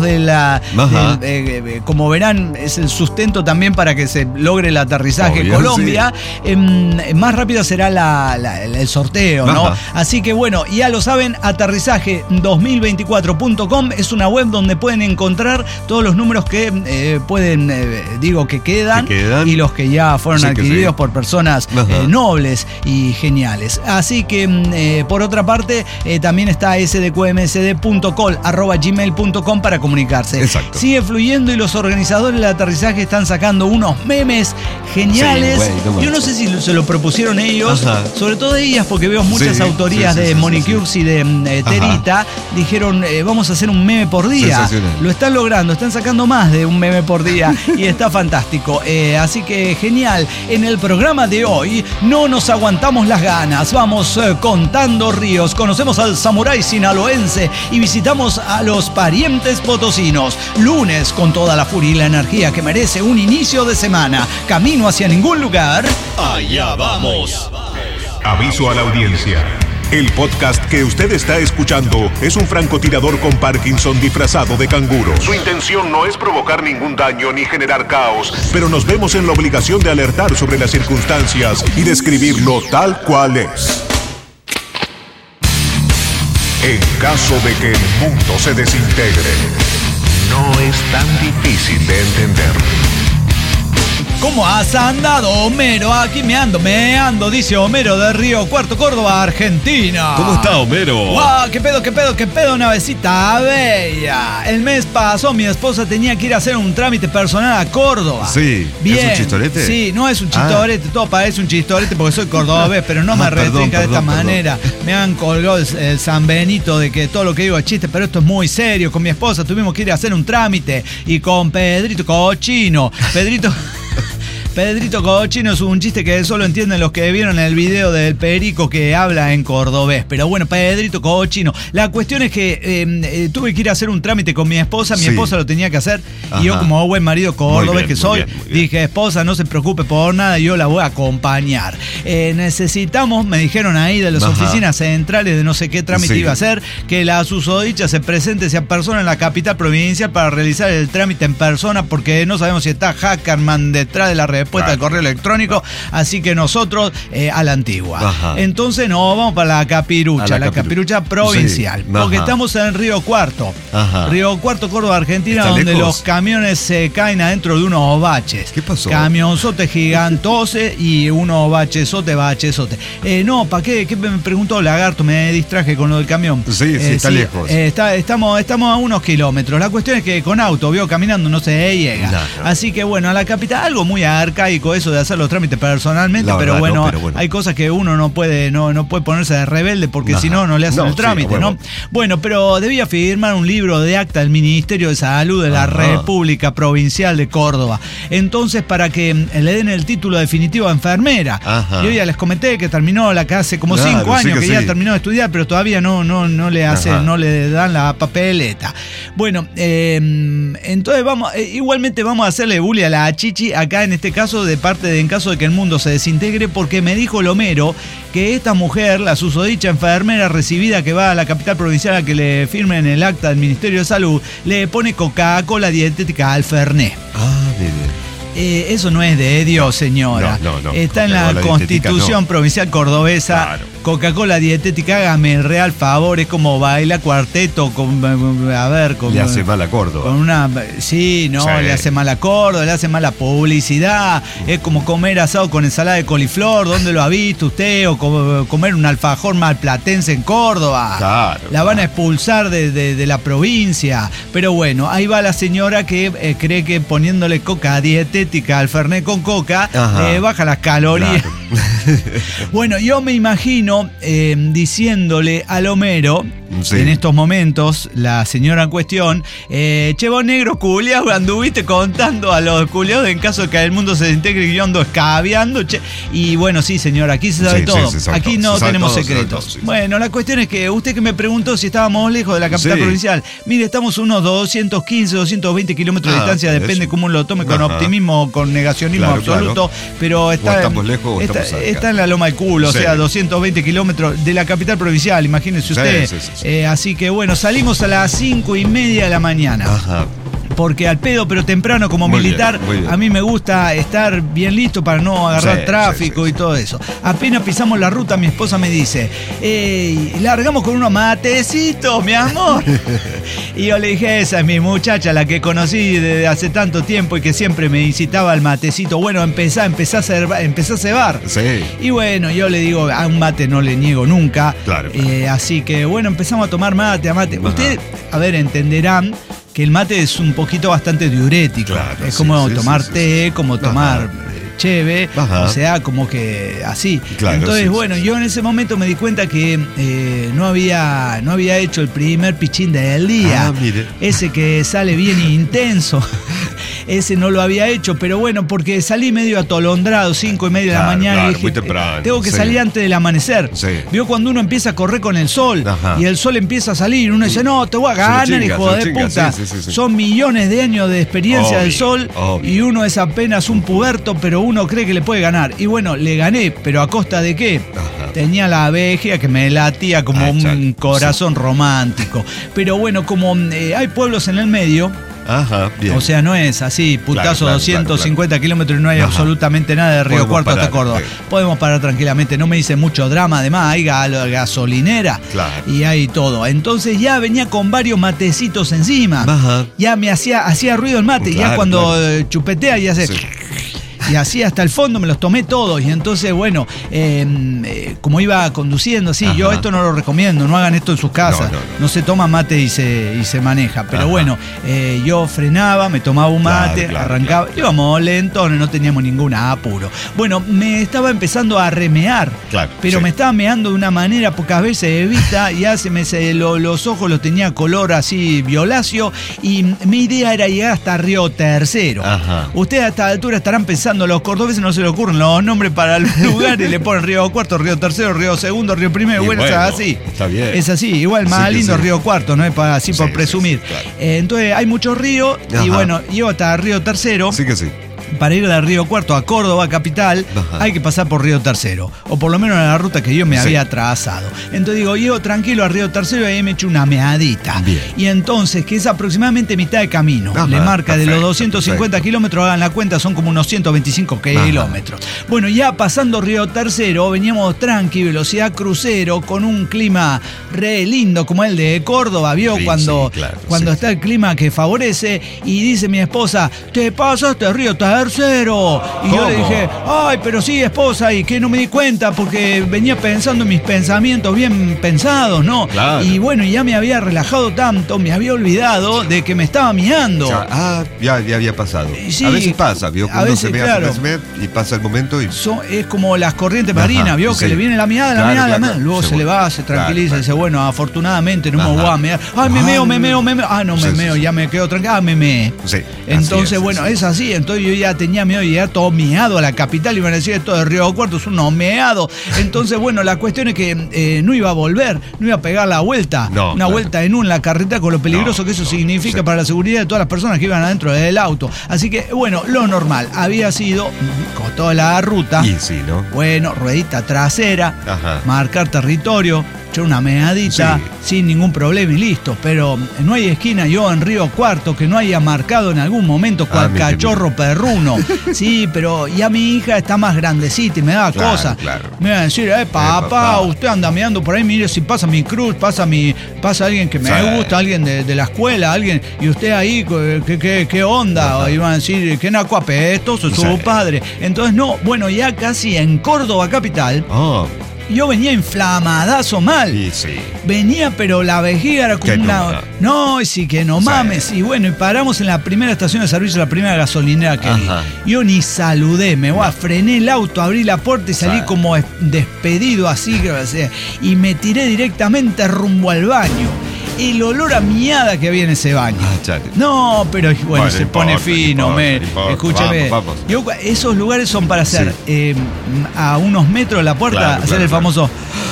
como verán, es el sustento también para que se logre el aterrizaje Colombia. Más rápido será el sorteo, ¿no? Así que bueno, ya lo saben, aterrizaje2024.com es una web donde pueden encontrar todos los números que pueden, que quedan y los que ya fueron adquiridos por personas nobles y geniales. Así que por otra parte también está sdqmsd.col@gmail.com para comunicarse. Sigue fluyendo y los organizadores del aterrizaje están sacando unos memes geniales. Yo no sé si se lo propusieron ellos, sobre todo ellas, porque veo muchas autorías de Monique Urs y de Terita. Dijeron, vamos a hacer un meme por día. Lo están logrando, están sacando más de un meme por día. y está fantástico. Así que genial. En el programa de hoy no nos aguantamos las ganas. Vamos contando ríos, conocemos al samurái sinaloense y visitamos a los parientes potosinos. Lunes con toda la furia y la energía que merece un inicio de semana. Camino hacia ningún lugar. Allá vamos. Aviso a la audiencia. El podcast que usted está escuchando es un francotirador con Parkinson disfrazado de canguro. Su intención no es provocar ningún daño ni generar caos, pero nos vemos en la obligación de alertar sobre las circunstancias y describirlo tal cual es. En caso de que el mundo se desintegre, no es tan difícil de entender. ¿Cómo has andado, Homero? Aquí me ando, dice Homero de Río Cuarto, Córdoba, Argentina. ¿Cómo está, Homero? ¡Guau! ¿Qué pedo, navecita bella? El mes pasó, mi esposa tenía que ir a hacer un trámite personal a Córdoba. Sí. Bien. ¿Es un chistorete? Sí, no es un chistorete, todo parece un chistorete porque soy cordobés, pero no me restrinja de esta manera. Me han colgado el San Benito de que todo lo que digo es chiste, pero esto es muy serio. Con mi esposa tuvimos que ir a hacer un trámite y con Pedrito Cochino. Pedrito Cochino es un chiste que solo entienden los que vieron el video del perico que habla en cordobés. Pero bueno, Pedrito Cochino. La cuestión es que tuve que ir a hacer un trámite con mi esposa. Mi esposa lo tenía que hacer. Y yo, como buen marido cordobés que soy, dije, esposa, no se preocupe por nada, yo la voy a acompañar. Necesitamos, me dijeron ahí de las oficinas centrales de no sé qué trámite iba a hacer, que la susodicha se presente, se apersona en la capital provincial para realizar el trámite en persona, porque no sabemos si está Hackerman detrás de la respuesta del correo electrónico, así que nosotros a la antigua. Entonces nos vamos para la capirucha, la capirucha provincial, porque estamos en Río Cuarto. Río Cuarto, Córdoba, Argentina, donde los camiones se caen adentro de unos baches. ¿Qué pasó? Camionzote gigantose y unos bachesote. No, ¿para qué? ¿Qué me preguntó Lagarto? Me distraje con lo del camión. Sí, está lejos. Estamos a unos kilómetros. La cuestión es que con auto, caminando no se llega. No. Así que bueno, a la capital, algo muy arcaico eso de hacer los trámites personalmente, pero bueno, hay cosas que uno no puede ponerse de rebelde porque si no le hacen el trámite, ¿no? Bueno, pero debía firmar un libro de acta del Ministerio de Salud de la República Provincial de Córdoba. Entonces, para que le den el título definitivo a enfermera. Yo ya les comenté que terminó la que hace como 5 años que ya terminó de estudiar, pero todavía no le dan la papeleta. Bueno, entonces igualmente vamos a hacerle bully a la Chichi acá en este caso en caso de que el mundo se desintegre, porque me dijo el Homero que esta mujer, la susodicha enfermera recibida que va a la capital provincial a que le firmen el acta del Ministerio de Salud, le pone Coca-Cola dietética al Fernet. Eso no es de Dios, señora. No. Está en la Constitución Provincial Cordobesa. Claro. Coca-Cola dietética, hágame el real favor, es como baila cuarteto le hace mal a Córdoba. Le hace mal a Córdoba, le hace mala publicidad. Es como comer asado con ensalada de coliflor, ¿dónde lo ha visto usted? O comer un alfajor malplatense en Córdoba. Claro. La van a expulsar de la provincia. Pero bueno, ahí va la señora que cree que poniéndole coca dietética al Fernet con coca baja las calorías. Claro. Bueno, yo me imagino diciéndole al Homero en estos momentos, la señora en cuestión, che, vos negro culiao, anduviste contando a los culiados en caso de que el mundo se desintegre y yo ando escabeando, che. Y bueno, sí, señora, aquí se sabe todo. Aquí no tenemos secretos. Bueno, la cuestión es que usted que me preguntó si estábamos lejos de la capital provincial, mire, estamos unos 215, 220 kilómetros de distancia, depende cómo lo tome, con optimismo, con negacionismo absoluto, pero estamos lejos, está en la loma del culo, o sea, 220 kilómetros de la capital provincial, imagínese usted. Así que bueno, salimos a las 5:30 de la mañana. Porque al pedo, pero temprano, como militar, bien. A mí me gusta estar bien listo para no agarrar tráfico y todo eso. Apenas pisamos la ruta, mi esposa me dice, largamos con unos matecitos, mi amor. Y yo le dije, esa es mi muchacha, la que conocí desde hace tanto tiempo y que siempre me incitaba al matecito. Bueno, empezá a cebar. Y bueno, yo le digo, a un mate no le niego nunca. Claro. Así que bueno, empezamos a tomar mate. Usted, entenderán que el mate es un poquito bastante diurético. Claro, es como tomar té, como tomar cheve, o sea, como que así. Claro, entonces, bueno, yo en ese momento me di cuenta que no había hecho el primer pichín del día. Ese que sale bien intenso. ese no lo había hecho, pero bueno, porque salí medio atolondrado, 5:30 de la mañana, claro, y dije, muy temprano, tengo que sí. salir antes del amanecer. Sí. Vio cuando uno empieza a correr con el sol, Ajá. y el sol empieza a salir, uno dice, no, te voy a ganar, hijo de puta. Sí. Son millones de años de experiencia del sol, y uno es apenas un puberto, pero uno cree que le puede ganar. Y bueno, le gané, pero ¿a costa de qué? Ajá. Tenía la vejiga que me latía como un corazón romántico. Pero bueno, como hay pueblos en el medio, Ajá, bien. o sea, no es así, putazo, Claro, 250 kilómetros y no hay absolutamente nada de Río Podemos Cuarto hasta parar, Córdoba. sí. Podemos parar tranquilamente, no me hice mucho drama, además hay gasolinera y hay todo. Entonces ya venía con varios matecitos encima. Ajá. Ya me hacía ruido el mate, ya cuando chupetea ya se... Y así hasta el fondo me los tomé todos. Y entonces, bueno, como iba conduciendo, así, yo esto no lo recomiendo, no hagan esto en sus casas. No se toma mate y se maneja. Pero bueno, yo frenaba, me tomaba un mate, arrancaba. Íbamos lentos, no teníamos ningún apuro. Bueno, me estaba empezando a remear. Pero me estaba meando de una manera, pocas veces evita, y los ojos los tenía color así violáceo. Y mi idea era llegar hasta Río Tercero. Ustedes a esta altura estarán pensando, los cordobeses no se le ocurren los nombres para los lugares, le ponen Río Cuarto, Río Tercero, Río Segundo, Río Primero, y bueno, es así. Está bien. Es así, igual más lindo Río Cuarto, no es para así por presumir. Claro. Entonces hay muchos ríos y bueno, llego hasta Río Tercero. Sí que sí. Para ir de Río Cuarto a Córdoba, capital, hay que pasar por Río Tercero. O por lo menos en la ruta que yo me había trazado. Entonces digo, llego tranquilo a Río Tercero y ahí me echo una meadita. Bien. Y entonces, que es aproximadamente mitad de camino. Le marca de los 250 kilómetros, hagan la cuenta, son como unos 125 kilómetros. Bueno, ya pasando Río Tercero, veníamos tranqui, velocidad crucero, con un clima re lindo como el de Córdoba. ¿Vio? Cuando está el clima que favorece. Y dice mi esposa, te pasaste Río Tercero. Y yo le dije, ay, pero sí, esposa, y que no me di cuenta porque venía pensando en mis pensamientos bien pensados, ¿no? Claro. Y bueno, ya me había relajado tanto, me había olvidado de que me estaba miando. Ya había pasado. Sí, a veces pasa, ¿vio? A veces, y pasa el momento y... Es como las corrientes marinas, ¿vio? Que le viene la miada, luego se le va, se tranquiliza y dice, bueno, afortunadamente no me voy a mear. Ay, me meo. Ah, no, me meo, ya me quedo tranquilo. Ah, me meé. Sí. Entonces, bueno, es así. Entonces yo ya tenía miedo de llegar todo meado a la capital y iban a decir esto de Río Cuarto es unos meados. Entonces, bueno, la cuestión es que no iba a volver, no iba a pegar la vuelta, vuelta en la carretera con lo peligroso que eso significa para la seguridad de todas las personas que iban adentro del auto. Así que, bueno, lo normal había sido, con toda la ruta, bueno, ruedita trasera, marcar territorio, echar una meadita sin ningún problema y listo. Pero no hay esquina yo en Río Cuarto que no haya marcado en algún momento cual cachorro perruno. Sí, pero ya mi hija está más grandecita y me da cosa. Me va a decir, papá, usted anda mirando por ahí, mire si pasa mi cruz, pasa alguien que me gusta, alguien de la escuela, alguien, y usted ahí, ¿qué onda? Y van a decir, ¿qué naco apestoso es su padre? Entonces, no, bueno, ya casi en Córdoba capital. Yo venía inflamadazo mal. Venía, pero la vejiga era como una... No, y sí que no mames. Y bueno, y paramos en la primera estación de servicio, la primera gasolinera que vi. Yo ni saludé, frené el auto, abrí la puerta y salí como despedido así, y me tiré directamente rumbo al baño. El olor a miada que había en ese baño. No, pero bueno, se pone fino. Escúchame. Vamos. Esos lugares son para hacer a unos metros de la puerta, hacer el famoso...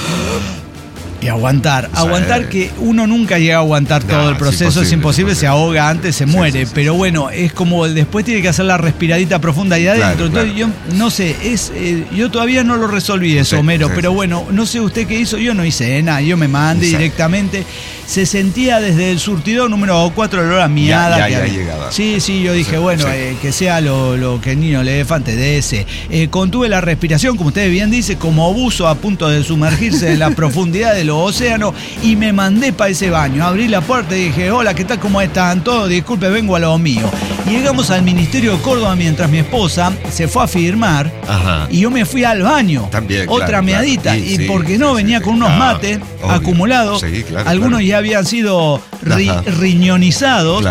Y aguantar que uno nunca llega a aguantar todo el proceso, es imposible, se ahoga antes, se muere, pero bueno, es como después tiene que hacer la respiradita profunda ahí adentro. Entonces yo no sé, yo todavía no lo resolví eso, Homero, pero bueno, no sé usted qué hizo, yo no hice nada, yo me mandé directamente, se sentía desde el surtidor número 4 el olor a miada. Ya llegaba. Sí, yo dije, bueno, que sea lo que el niño elefante de ese. Contuve la respiración, como usted bien dice, como buzo a punto de sumergirse en la profundidad del océano, y me mandé para ese baño. Abrí la puerta y dije, hola, ¿qué tal? ¿Cómo están todos? Disculpe, vengo a lo mío. Llegamos al Ministerio de Córdoba mientras mi esposa se fue a firmar y yo me fui al baño. También, otra meadita. Y porque no, venía con unos mates acumulados. Algunos ya habían sido riñonizados.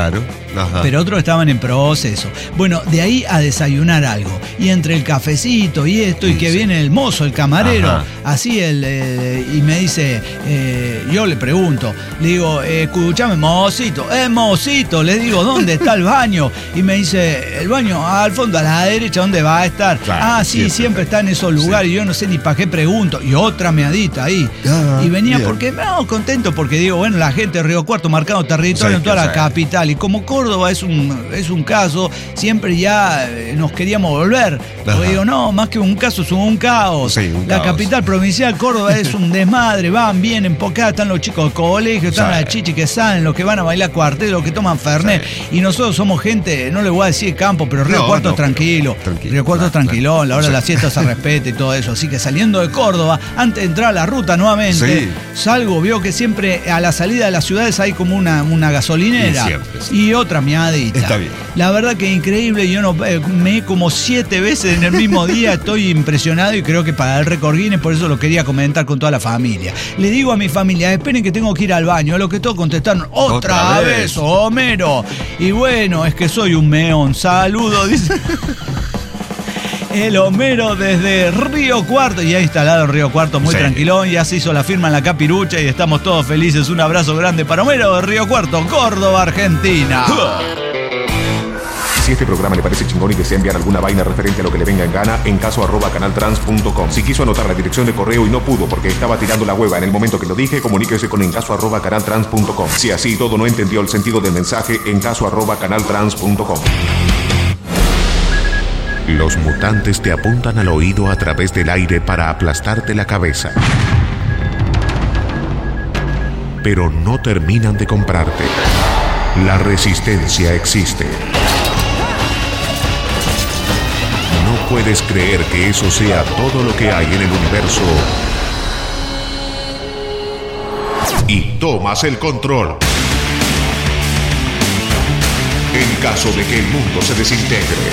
Ajá. Pero otros estaban en proceso. Bueno, de ahí a desayunar algo. Y entre el cafecito y esto, y que viene el mozo, el camarero, Ajá. así y me dice, yo le pregunto, le digo, escúchame, mocito, le digo, ¿dónde está el baño? Y me dice, el baño al fondo, a la derecha, ¿dónde va a estar? Claro, sí, siempre está en esos lugares, y yo no sé ni para qué pregunto. Y otra meadita ahí. Y venía bien. porque me hago contento, porque digo, bueno, la gente de Río Cuarto marcando territorio en toda la capital, y como Córdoba es un caso, siempre ya nos queríamos volver. Porque digo, no, más que un caso es un caos. Sí, un la caos. capital provincial, Córdoba, es un desmadre, van, vienen, porque acá están los chicos del colegio, están las chichis que salen, los que van a bailar cuartel, los que toman fernet, y nosotros somos gente, no le voy a decir campo, pero Río Cuarto es tranquilo. Río Cuarto es tranquilón, la hora de la siesta se respeta y todo eso. Así que saliendo de Córdoba, antes de entrar a la ruta nuevamente, salgo, veo que siempre a la salida de las ciudades hay como una gasolinera. Y otra miadita. Está bien. La verdad que increíble, yo no me como 7 veces en el mismo día, estoy impresionado y creo que para el récord Guinness, por eso lo quería comentar con toda la familia. Le digo a mi familia, esperen que tengo que ir al baño, a lo que todos contestaron, otra vez, Homero. Y bueno, es que soy un meón, saludo, dice. El Homero desde Río Cuarto, ya instalado en Río Cuarto, muy tranquilón, ya se hizo la firma en la capirucha y estamos todos felices. Un abrazo grande para Homero de Río Cuarto, Córdoba, Argentina. Si este programa le parece chingón y desea enviar alguna vaina referente a lo que le venga en gana, en encaso@canaltrans.com. Si quiso anotar la dirección de correo y no pudo porque estaba tirando la hueva en el momento que lo dije, comuníquese con encaso@canaltrans.com. Si así todo no entendió el sentido del mensaje, encaso@canaltrans.com. Los mutantes te apuntan al oído a través del aire para aplastarte la cabeza. Pero no terminan de comprarte. La resistencia existe. No puedes creer que eso sea todo lo que hay en el universo. Y tomas el control. En caso de que el mundo se desintegre.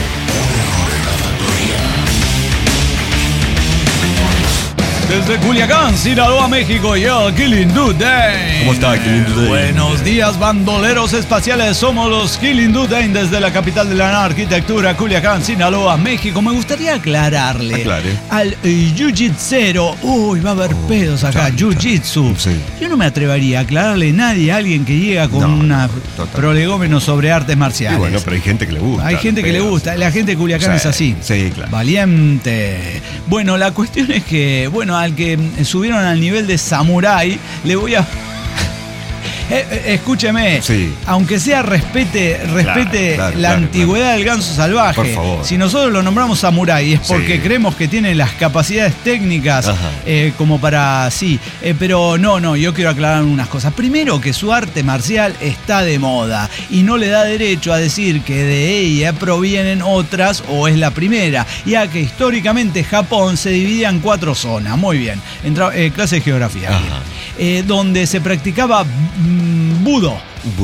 Desde Culiacán, Sinaloa, México, yo, Killing Day. ¿Cómo está, Killing Day? Buenos días, bandoleros espaciales. Somos los Killing Day desde la capital de la arquitectura, Culiacán, Sinaloa, México. Me gustaría aclararle al jiu-jitsero. Uy, va a haber pedos acá. Jiu-jitsu. Yo no me atrevería a aclararle a nadie, a alguien que llega con una prolegómeno sobre artes marciales. Y bueno, pero hay gente que le gusta. Hay gente que le gusta. La gente de Culiacán es así. Sí, claro. Valiente. Bueno, la cuestión es que, bueno, al que subieron al nivel de samurái, le voy a... escúcheme, aunque sea respete la antigüedad del ganso salvaje. Por favor. Si nosotros lo nombramos samurái es porque creemos que tiene las capacidades técnicas como para pero no, yo quiero aclarar unas cosas. Primero, que su arte marcial está de moda y no le da derecho a decir que de ella provienen otras o es la primera, ya que históricamente Japón se dividía en 4 zonas. Muy bien, clase de geografía. Donde se practicaba budo.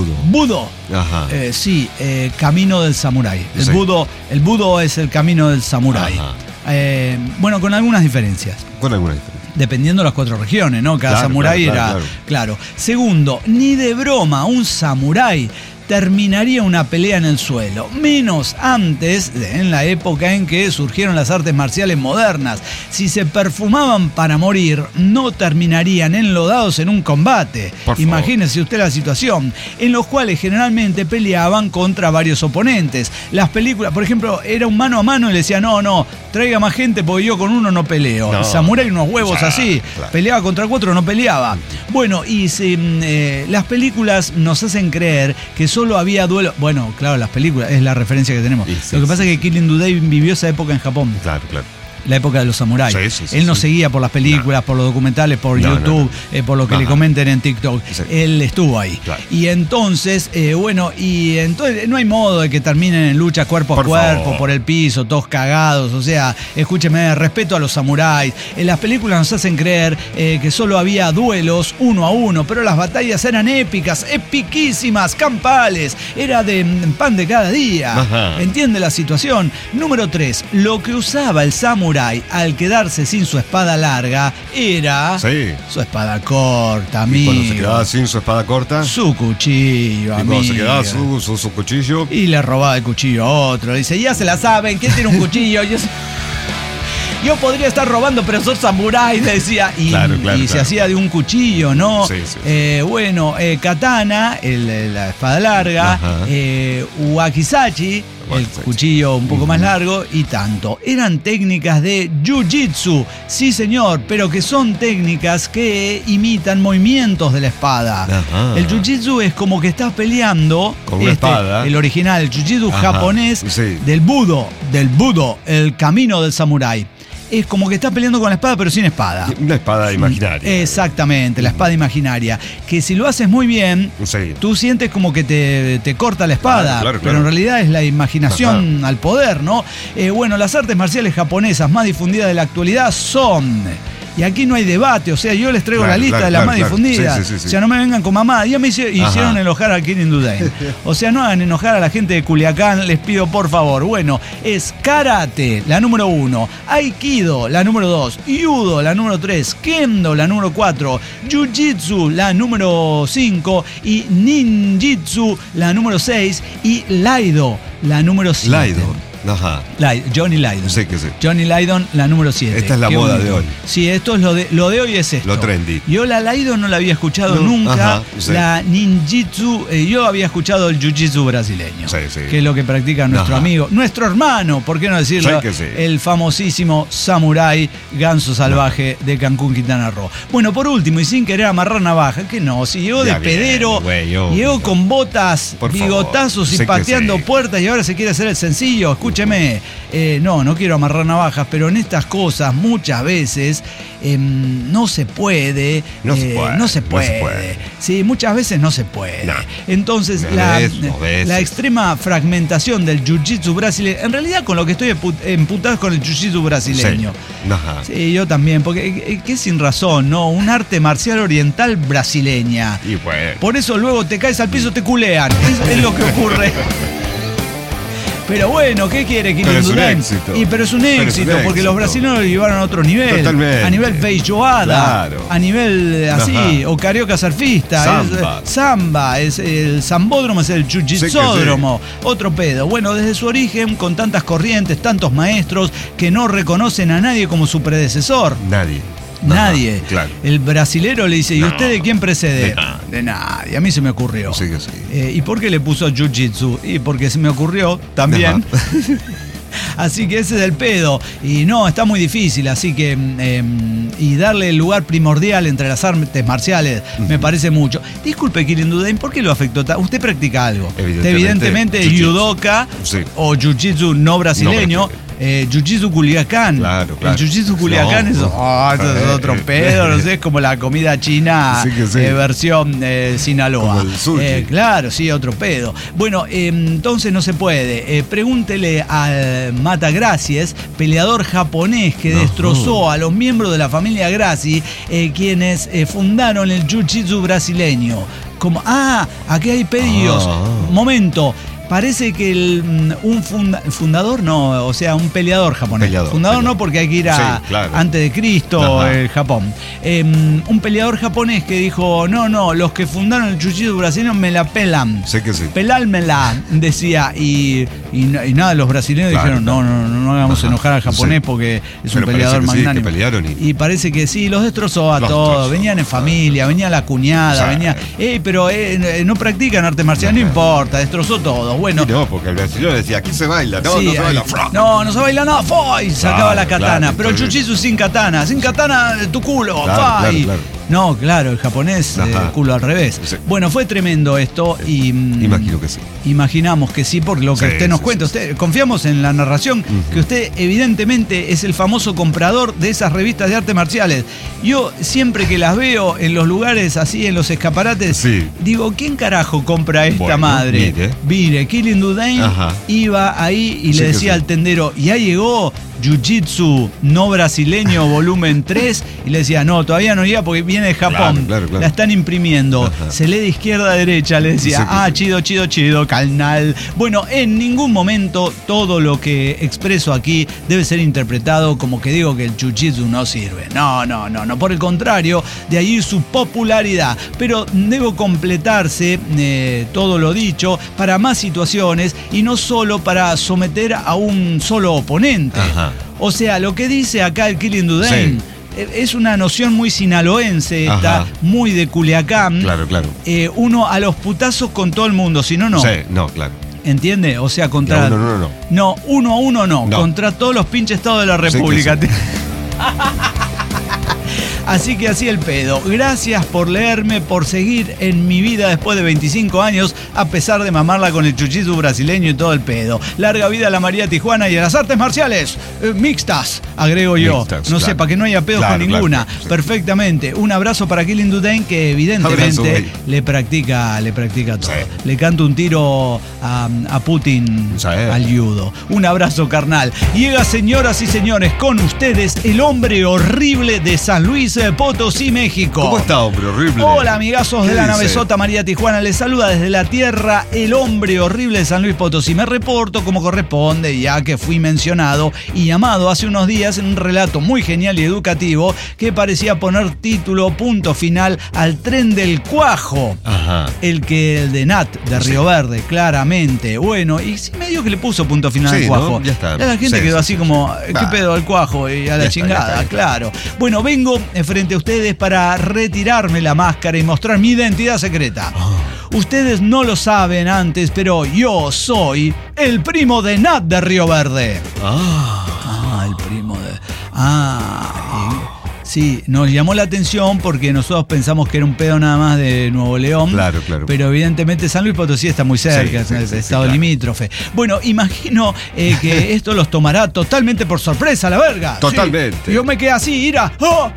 Camino del samurái. El budo es el camino del samurái. Bueno, con algunas diferencias. Dependiendo de las 4 regiones, ¿no? Cada samurái era... Claro. Segundo, ni de broma un samurái terminaría una pelea en el suelo, menos antes, en la época en que surgieron las artes marciales modernas. Si se perfumaban para morir, no terminarían enlodados en un combate. Imagínese usted la situación, en los cuales generalmente peleaban contra varios oponentes. Las películas, por ejemplo, era un mano a mano y le decía, no, traiga más gente porque yo con uno no peleo. El samurái unos huevos así, peleaba contra 4, no peleaba. Bueno, y las películas nos hacen creer que solo había duelo. Bueno, claro, las películas es la referencia que tenemos. Lo que pasa es que Killing Day vivió esa época en Japón. Claro. La época de los samuráis. Él no seguía por las películas, por los documentales, por YouTube, por lo que le comenten en TikTok. Él estuvo ahí. Y entonces, entonces no hay modo de que terminen en lucha cuerpo a cuerpo, por el piso, todos cagados. O sea, escúcheme, respeto a los samuráis. En las películas nos hacen creer que solo había duelos 1 a 1, pero las batallas eran épicas, epiquísimas, campales. Era de pan de cada día. ¿Entiende la situación? Número 3. Lo que usaba el samurái samurái, al quedarse sin su espada larga, era su espada corta, amigo. ¿Y cuando se quedaba sin su espada corta? Su cuchillo, amigo. Y cuando se quedaba su cuchillo. Y le robaba el cuchillo a otro. Dice, ya se la saben, ¿quién tiene un cuchillo? Yo podría estar robando, pero sos samurái, decía. Y se hacía de un cuchillo, ¿no? Sí, sí. Katana, la espada larga. Wakizashi, el cuchillo un poco más largo. Y tanto. Eran técnicas de jiu-jitsu, sí señor, pero que son técnicas que imitan movimientos de la espada. Ajá. El jiu-jitsu es como que estás peleando con una espada. El original, el jiu-jitsu japonés del budo, el camino del samurái. Es como que estás peleando con la espada, pero sin espada. Una espada imaginaria. Exactamente, la espada imaginaria. Que si lo haces muy bien, tú sientes como que te corta la espada. Claro. Pero en realidad es la imaginación al poder, ¿no? Bueno, las artes marciales japonesas más difundidas de la actualidad son... Y aquí no hay debate, o sea, yo les traigo la lista de las más difundidas. Sí. O sea, no me vengan con mamá. Ya me hicieron enojar a Killing Dudain. O sea, no hagan enojar a la gente de Culiacán, les pido por favor. Bueno, es karate, la número 1, aikido, la número 2, judo, la número 3, kendo, la número 4, jiu-jitsu, la número 5 y ninjitsu, la número 6 y laido, la número 7. Laido. Ajá. Johnny Lydon. Sí que sí. Johnny Lydon, la número 7. Esta es la moda de hoy. Sí, esto es lo de hoy es esto. Lo trendy. Yo la Lydon no la había escuchado nunca. La ninjitsu, yo había escuchado el jiu-jitsu brasileño. Sí. Que es lo que practica nuestro amigo, nuestro hermano, ¿por qué no decirlo? El famosísimo samurái ganso salvaje de Cancún, Quintana Roo. Bueno, por último, y sin querer amarrar navaja, que no, si llegó de pedero, llegó con botas, bigotazos y pateando puertas y ahora se quiere hacer el sencillo. Escúcheme, no quiero amarrar navajas, pero en estas cosas muchas veces no se puede. No se puede. Sí, muchas veces no se puede. No. Entonces, la extrema fragmentación del jiu-jitsu brasileño, en realidad con lo que estoy emputado es con el jiu-jitsu brasileño. Sí, yo también, porque que sin razón, ¿no? Un arte marcial oriental brasileña. Y bueno. Por eso luego te caes al piso, te culean. Es lo que ocurre. Pero bueno, ¿qué quiere Killing Dudain? Pero es un éxito, porque los brasileños lo llevaron a otro nivel. Totalmente. A nivel feijoada, a nivel así, o carioca surfista. Samba, el zambódromo es el jiu-jitsódromo. Otro pedo. Bueno, desde su origen, con tantas corrientes, tantos maestros que no reconocen a nadie como su predecesor. Nadie. Claro. El brasilero le dice, ¿y usted de quién precede? De nadie. A mí se me ocurrió. Sí. ¿Y por qué le puso jiu-jitsu? Y porque se me ocurrió también. Así que ese es el pedo. Y no, está muy difícil. Así que, y darle el lugar primordial entre las artes marciales, me parece mucho. Disculpe, Killing Dudain, ¿por qué lo afectó tanto? Usted practica algo. Evidentemente judoka o jiu-jitsu no brasileño. Jiu-jitsu Culiacán. Claro. El jiu-jitsu Culiacán es otro pedo, no sé, es como la comida china versión Sinaloa. Claro, sí, otro pedo. Bueno, entonces no se puede. Pregúntele al Mata Gracies, peleador japonés que destrozó a los miembros de la familia Gracie, quienes fundaron el jiu-jitsu brasileño. Aquí hay pedidos. Momento. Parece que un fundador, no, o sea, un peleador japonés. Fundador no, porque hay que ir antes de Cristo, el Japón. Un peleador japonés que dijo, no, los que fundaron el jiu-jitsu brasileño me la pelan. Sé que sí. Pelálmela, decía. Y nada, los brasileños dijeron, no hagamos enojar al japonés porque es un peleador magnánimo. Y parece que sí, los destrozó a todos. Venían en familia, venía la cuñada, pero no practican arte marcial, no importa, destrozó todo. Bueno. No, porque el brasileño decía, aquí se baila, no se baila. No se baila nada, ¡fai! Sacaba la katana. Pero el jiu-jitsu sin katana tu culo, ¡fai! No, claro, el japonés, culo al revés. Sí. Bueno, fue tremendo esto y... Imagino que sí. Imaginamos que sí, por lo que usted nos cuenta. Confiamos en la narración, que usted evidentemente es el famoso comprador de esas revistas de artes marciales. Yo siempre que las veo en los lugares así, en los escaparates, digo, ¿quién carajo compra esta madre? Mire, Killing Dudain iba ahí y le decía al tendero, ya llegó Jiu-Jitsu no brasileño volumen 3 y le decía, no, todavía no llega porque viene de Japón. Claro. La están imprimiendo. Ajá. Se lee de izquierda a derecha, le decía, chido, carnal. Bueno, en ningún momento todo lo que expreso aquí debe ser interpretado como que digo que el Jiu-Jitsu no sirve. No. Por el contrario, de ahí su popularidad. Pero debo completarse todo lo dicho para más situaciones y no solo para someter a un solo oponente. Ajá. O sea, lo que dice acá el Killing Dudain es una noción muy sinaloense, está muy de Culiacán. Claro. Uno a los putazos con todo el mundo, si no, no. Sí, no, claro. ¿Entiende? O sea, contra... No. No, uno a uno no. Contra todos los pinches estados de la República. Sí. Así que así el pedo. Gracias por leerme, por seguir en mi vida después de 25 años, a pesar de mamarla con el Jiu-Jitsu brasileño y todo el pedo. Larga vida a la María Tijuana y a las artes marciales mixtas, agrego yo. Mixtas, no sé, para que no haya pedos con ninguna. Claro. Perfectamente. Un abrazo para Killing Dudain, que evidentemente le practica todo. Sí. Le canto un tiro a Putin, al judo. Un abrazo, carnal. Llega, señoras y señores, con ustedes el hombre horrible de San Luis Potosí, México. ¿Cómo está, hombre horrible? Hola, amigazos de la navezota María Tijuana. Les saluda desde la tierra el hombre horrible de San Luis Potosí. Me reporto como corresponde, ya que fui mencionado y llamado hace unos días en un relato muy genial y educativo que parecía poner punto final al tren del cuajo. Ajá. El de Nat, de Río Verde, claramente. Bueno, y sí medio que le puso punto final al cuajo. ¿no? Ya está. La gente quedó así como, ¿qué pedo al cuajo? Y a la chingada, claro. Bueno, vengo frente a ustedes para retirarme la máscara y mostrar mi identidad secreta. Ustedes no lo saben antes, pero yo soy el primo de Nat de Río Verde. El primo de... Sí, nos llamó la atención porque nosotros pensamos que era un pedo nada más de Nuevo León. Claro. Pero evidentemente San Luis Potosí está muy cerca, es el estado limítrofe. Bueno, imagino que esto los tomará totalmente por sorpresa, la verga. Totalmente. Sí. Yo me quedé así, ira.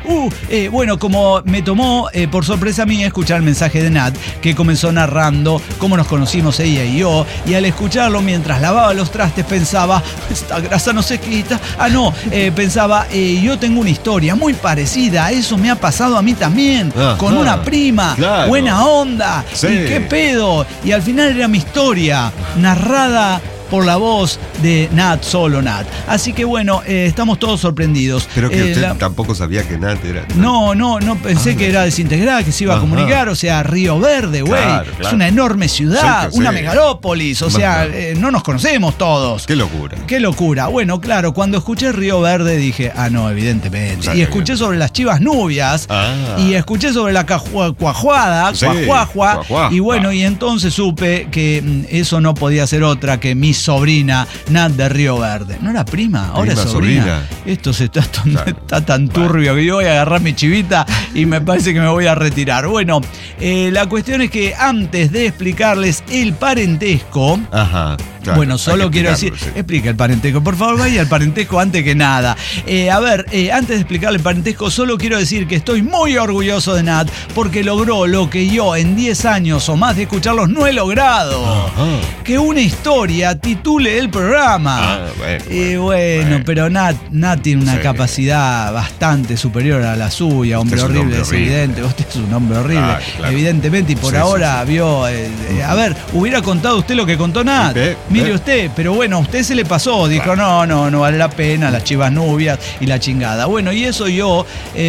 Bueno, como me tomó por sorpresa a mí escuchar el mensaje de Nat, que comenzó narrando cómo nos conocimos ella y yo, y al escucharlo mientras lavaba los trastes pensaba, esta grasa no se quita. Pensaba, yo tengo una historia muy parecida. Eso me ha pasado a mí también, con una prima, buena onda, y qué pedo. Y al final era mi historia, narrada por la voz de Nat, solo Nat. Así que bueno, estamos todos sorprendidos. Pero que usted tampoco sabía que Nat era... No pensé que era desintegrada, que se iba a comunicar. O sea, Río Verde, güey. Claro. Es una enorme ciudad, una megalópolis. O sea, no nos conocemos todos. Qué locura. Qué locura. Bueno, claro, cuando escuché Río Verde dije, no, evidentemente. Y escuché sobre las chivas nubias. Y escuché sobre la cuajuada, cuajua. Y bueno, y entonces supe que eso no podía ser otra que mi sobrina Nat de Río Verde. ¿No era prima? Ahora es sobrina. Esto está tan turbio que yo voy a agarrar mi chivita y me parece que me voy a retirar. Bueno, la cuestión es que antes de explicarles el parentesco... Bueno, solo quiero decir, explica el parentesco. Por favor, vaya al parentesco antes que nada. Antes de explicarle el parentesco, solo quiero decir que estoy muy orgulloso de Nat porque logró lo que yo en 10 años o más de escucharlos no he logrado. Que una historia titule el programa. Bueno, pero Nat tiene una capacidad bastante superior a la suya. Hombre horrible, es evidente. Usted es un hombre horrible, evidentemente. Y por ahora vio... hubiera contado usted lo que contó Nat. Mire usted, pero bueno, a usted se le pasó, dijo, no vale la pena, las chivas nubias y la chingada. Bueno, y eso yo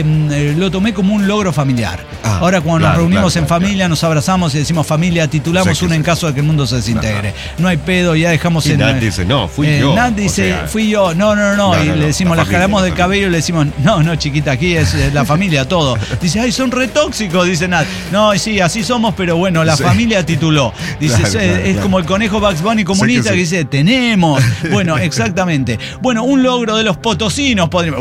lo tomé como un logro familiar. Ahora cuando nos reunimos en familia, nos abrazamos y decimos familia, titulamos una en caso de que el mundo se desintegre. No hay pedo, ya dejamos y Nat dice, fui yo. Nat dice, fui yo, no. Y le decimos, la jalamos del cabello y le decimos, no, chiquita, aquí es la familia, todo. Dice, ay, son re tóxicos, dice Nat. No, sí, así somos, pero bueno, la familia tituló. Dice, es como el conejo Bugs Bunny comunista que dice, tenemos. Bueno, exactamente. Bueno, un logro de los potosinos podríamos.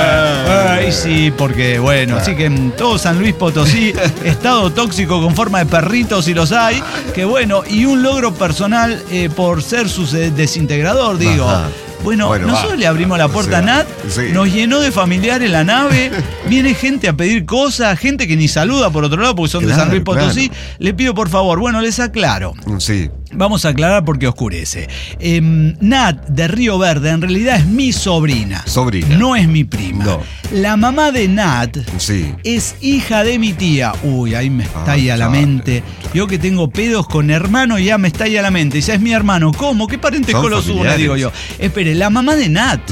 Y sí, porque bueno, así que en todo San Luis Potosí, estado tóxico con forma de perritos si los hay, que bueno, y un logro personal por ser su desintegrador, digo. Bueno, nosotros le abrimos la puerta a Nat, nos llenó de familiares la nave, viene gente a pedir cosas, gente que ni saluda por otro lado porque son de San Luis Potosí. Le pido por favor, les aclaro. Vamos a aclarar por qué oscurece. Nat de Río Verde en realidad es mi sobrina. No es mi prima. No. La mamá de Nat es hija de mi tía. Uy, ahí me está ahí a la mente. Yo que tengo pedos con hermano, ya me está ahí a la mente. Dice, es mi hermano. ¿Cómo? ¿Qué parentesco los une? Digo yo. Espere, la mamá de Nat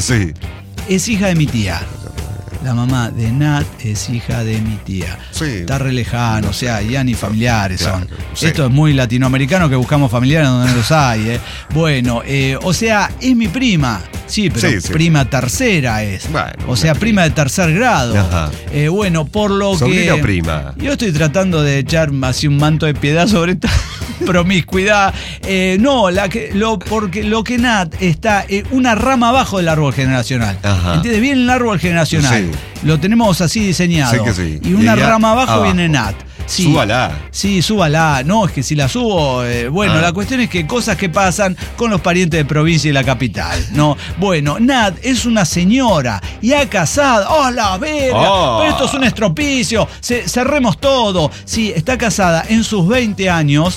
es hija de mi tía. La mamá de Nat es hija de mi tía. Está re lejano, o sea, ya ni familiares son. Esto es muy latinoamericano que buscamos familiares donde no los hay, Bueno, o sea, es mi prima. Sí, pero prima tercera es. Bueno, o sea, prima de tercer grado. Bueno, por lo ¿Sobrina que... o prima? Yo estoy tratando de echar así un manto de piedad sobre esta promiscuidad. No, porque lo que Nat está una rama abajo del árbol generacional. ¿Entiendes? Viene el árbol generacional. Lo tenemos así diseñado. Y una rama abajo viene Nat. Súbala. Sí, súbala. No, es que si la subo... la cuestión es que cosas que pasan con los parientes de provincia y la capital, ¿no? Bueno, Nat es una señora y ha casado. ¡Oh, la verga! Pero esto es un estropicio. Cerremos todo. Sí, está casada en sus 20 años.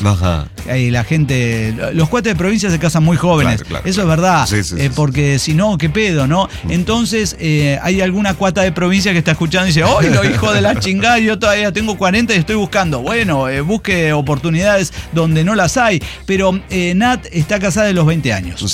La gente... Los cuates de provincia se casan muy jóvenes. Claro. Eso es verdad. Porque si no, ¿qué pedo, no? Entonces, hay alguna cuata de provincia que está escuchando y dice, ¡ay, lo hijo de la chingada! Yo todavía tengo 40 y estoy buscando. Bueno, busque oportunidades donde no las hay. Pero Nat está casada de los 20 años.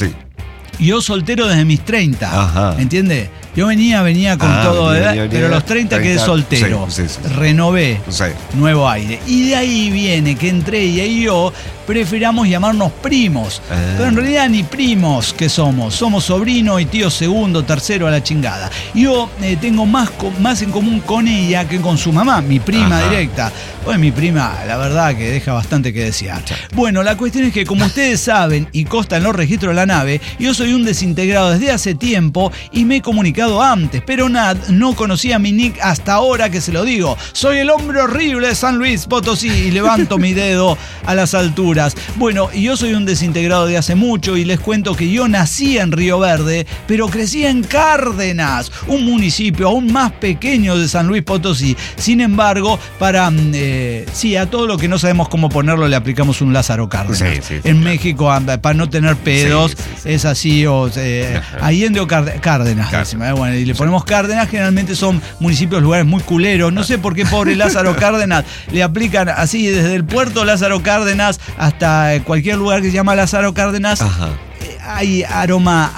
Yo soltero desde mis 30. ¿Entiende? Yo venía con todo, pero a los 30 quedé soltero. Renové. Nuevo aire. Y de ahí viene que entre ella y yo prefiramos llamarnos primos. Pero en realidad ni primos que somos. Somos sobrino y tío segundo, tercero a la chingada. Yo tengo más en común con ella que con su mamá, mi prima directa. Pues mi prima, la verdad que deja bastante que desear. Bueno, la cuestión es que como ustedes saben y consta en los registros de la nave, yo soy un desintegrado desde hace tiempo y me he comunicado antes, pero Nat no conocía mi nick hasta ahora que se lo digo. Soy el hombre horrible de San Luis Potosí y levanto mi dedo a las alturas. Bueno, y yo soy un desintegrado de hace mucho y les cuento que yo nací en Río Verde, pero crecí en Cárdenas, un municipio aún más pequeño de San Luis Potosí. Sin embargo, a todo lo que no sabemos cómo ponerlo le aplicamos un Lázaro Cárdenas. En México, para no tener pedos, es así, Allende o Cárdenas. Bueno, y le ponemos Cárdenas, generalmente son municipios, lugares muy culeros. No sé por qué pobre Lázaro Cárdenas le aplican así, desde el puerto Lázaro Cárdenas hasta cualquier lugar que se llama Lázaro Cárdenas. Hay aroma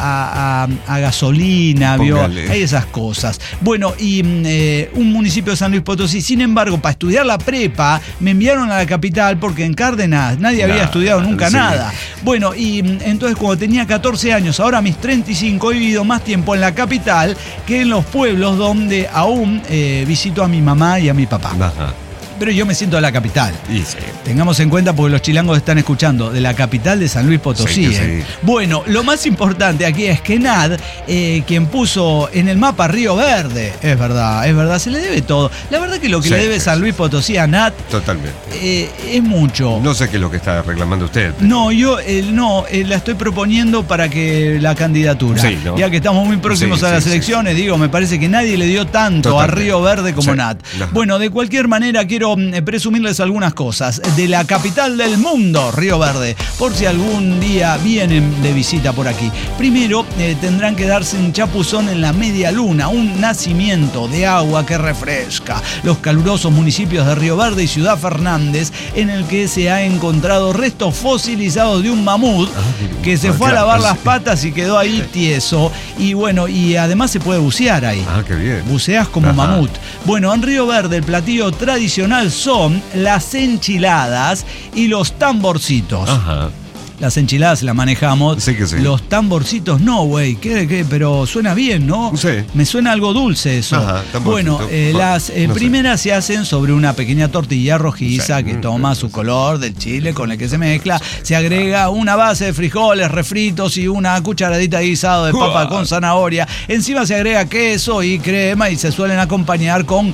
a gasolina, hay esas cosas. Bueno, y un municipio de San Luis Potosí. Sin embargo, para estudiar la prepa me enviaron a la capital porque en Cárdenas nadie había estudiado nunca nada. Bueno, y entonces cuando tenía 14 años, ahora a mis 35, he vivido más tiempo en la capital que en los pueblos donde aún visito a mi mamá y a mi papá. Pero yo me siento de la capital. Tengamos en cuenta, porque los chilangos están escuchando, de la capital de San Luis Potosí. Bueno, lo más importante aquí es que Nat, quien puso en el mapa Río Verde, es verdad, se le debe todo. La verdad que lo que le debe San Luis Potosí a Nat es mucho. No sé qué es lo que está reclamando usted. No, yo la estoy proponiendo para que la candidatura, ya que estamos muy próximos a las elecciones, digo, me parece que nadie le dio tanto a Río Verde como Nat. Bueno, de cualquier manera quiero presumirles algunas cosas de la capital del mundo, Río Verde, por si algún día vienen de visita por aquí. Primero, tendrán que darse un chapuzón en la Media Luna, un nacimiento de agua que refresca los calurosos municipios de Río Verde y Ciudad Fernández, en el que se ha encontrado restos fosilizados de un mamut que se fue a lavar las patas y quedó ahí tieso. Y bueno, y además se puede bucear ahí. Qué bien. Buceas como mamut. Bueno, en Río Verde el platillo tradicional son las enchiladas y los tamborcitos. Las enchiladas las manejamos. Los tamborcitos no, güey. ¿Qué? Pero suena bien, ¿no? Me suena algo dulce eso. Bueno, las primeras se hacen sobre una pequeña tortilla rojiza que toma su color del chile con el que se mezcla. Se agrega una base de frijoles refritos y una cucharadita de guisado de papa con zanahoria. Encima se agrega queso y crema y se suelen acompañar con,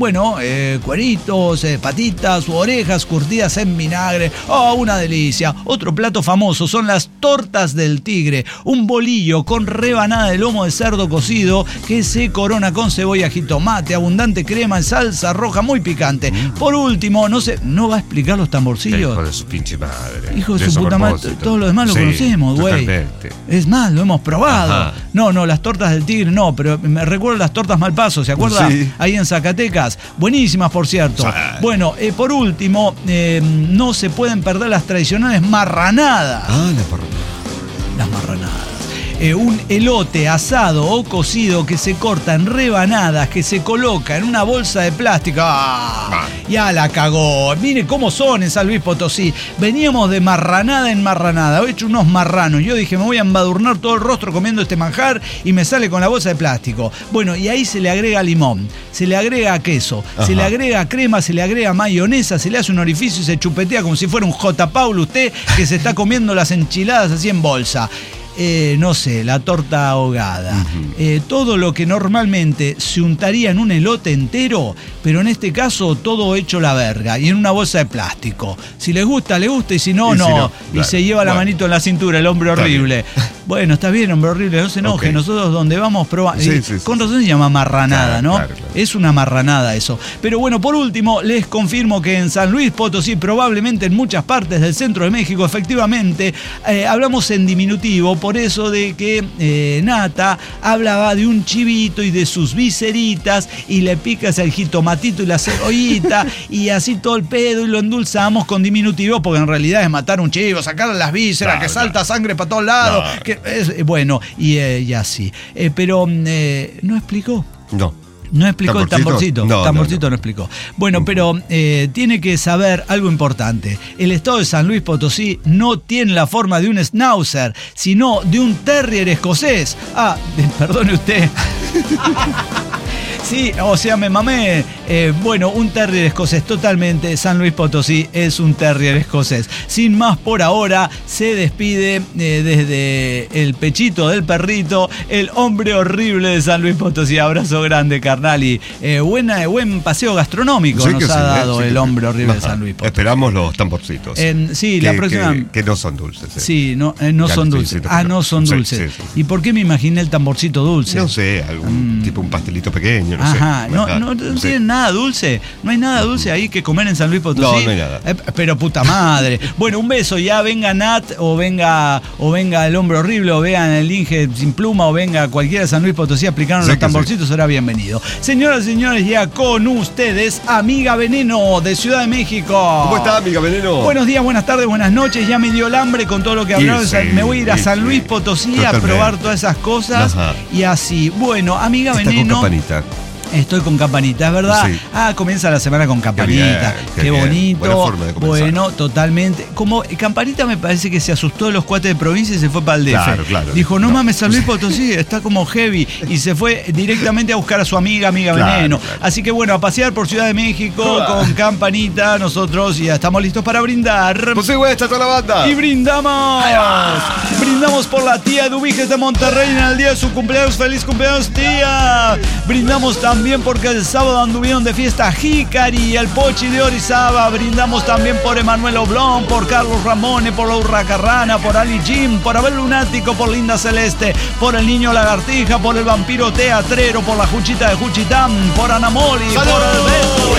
cueritos, patitas u orejas curtidas en vinagre. ¡Oh, una delicia! O Otro plato famoso son las tortas del tigre, un bolillo con rebanada de lomo de cerdo cocido que se corona con cebolla, jitomate, abundante crema en salsa roja muy picante. Por último, no va a explicar los tamborcillos. Hijo de su pinche madre. Hijo de su puta madre. Todo lo demás lo conocemos, güey. Es más, lo hemos probado. Ajá. No, las tortas del tigre no, pero me recuerdo las tortas Malpaso, ¿se acuerda? Sí. Ahí en Zacatecas. Buenísimas, por cierto. Sí. Bueno, por último, no se pueden perder las tradicionales marranadas. Las marranadas. Un elote asado o cocido que se corta en rebanadas, que se coloca en una bolsa de plástico. Ya la cagó. Mire cómo son en San Luis Potosí. Veníamos de marranada en marranada. He hecho unos marranos. Yo dije, me voy a embadurnar todo el rostro comiendo este manjar y me sale con la bolsa de plástico. Bueno, y ahí se le agrega limón, se le agrega queso, se le agrega crema, se le agrega mayonesa, se le hace un orificio y se chupetea como si fuera un J. Paulo usted que se está comiendo las enchiladas así en bolsa. No sé, la torta ahogada. Todo lo que normalmente se untaría en un elote entero, pero en este caso todo hecho la verga y en una bolsa de plástico. Si les gusta, les gusta y si no, no. Y se lleva la manito en la cintura, el hombre horrible. Bueno, está bien, hombre horrible, no se enoje. Nosotros donde vamos probamos. Con razón se llama marranada, ¿no? Claro. Es una marranada eso. Pero bueno, por último, les confirmo que en San Luis Potosí, probablemente en muchas partes del centro de México, efectivamente, hablamos en diminutivo. Por eso de que Nata hablaba de un chivito y de sus viseritas y le picas el jitomatito y la cebollita y así todo el pedo y lo endulzamos con diminutivo porque en realidad es matar un chivo, sacarle las vísceras, que salta sangre para todos lados. Que bueno, y así. Pero no explicó. No explicó el tamborcito. No explicó. Bueno, pero tiene que saber algo importante. El estado de San Luis Potosí no tiene la forma de un schnauzer, sino de un terrier escocés. Perdone usted. Sí, o sea, me mamé. Bueno, un terrier escocés totalmente. San Luis Potosí es un terrier escocés. Sin más por ahora, se despide desde el pechito del perrito el hombre horrible de San Luis Potosí. Abrazo grande, carnal. Y buen paseo gastronómico nos ha dado el hombre horrible de San Luis Potosí. Esperamos los tamborcitos. La próxima. Que no son dulces. Sí, no son dulces. No son dulces. Sí. ¿Y por qué me imaginé el tamborcito dulce? No sé, algún tipo un pastelito pequeño. No tienen nada dulce. No hay nada dulce ahí que comer en San Luis Potosí. No hay nada. Pero puta madre. Bueno, un beso. Ya venga Nat o venga el hombre horrible o vean el Inge sin pluma o venga cualquiera de San Luis Potosí a aplicaron los tamborcitos. Será bienvenido. Señoras y señores, ya con ustedes, Amiga Veneno de Ciudad de México. ¿Cómo está, Amiga Veneno? Buenos días, buenas tardes, buenas noches. Ya me dio el hambre con todo lo que hablaron. Me voy a ir a San Luis Potosí a probar todas esas cosas. Y así. Bueno, Amiga Veneno. Con campanita. Estoy con campanita, es verdad. Sí. Comienza la semana con campanita. Qué bonito. Buena forma de comenzar. Bueno, totalmente. Como campanita me parece que se asustó de los cuates de provincia y se fue para el DF. Claro. Dijo, no mames, San Luis Potosí está como heavy. Y se fue directamente a buscar a su amiga Veneno. Claro. Así que bueno, a pasear por Ciudad de México con campanita. Nosotros ya estamos listos para brindar. Pues sí, güey, está toda la banda. Y brindamos. Brindamos por la tía Eduviges de Monterrey en el día de su cumpleaños. ¡Feliz cumpleaños, tía! Brindamos también porque el sábado anduvieron de fiesta Jícari y el Pochi de Orizaba. Brindamos también por Emanuel Oblón, por Carlos Ramone, por la Urracarrana, por Ali Jim, por Abel Lunático, por Linda Celeste, por el Niño Lagartija, por el Vampiro Teatrero, por la Juchita de Juchitán, por Anamoli, por el Beto.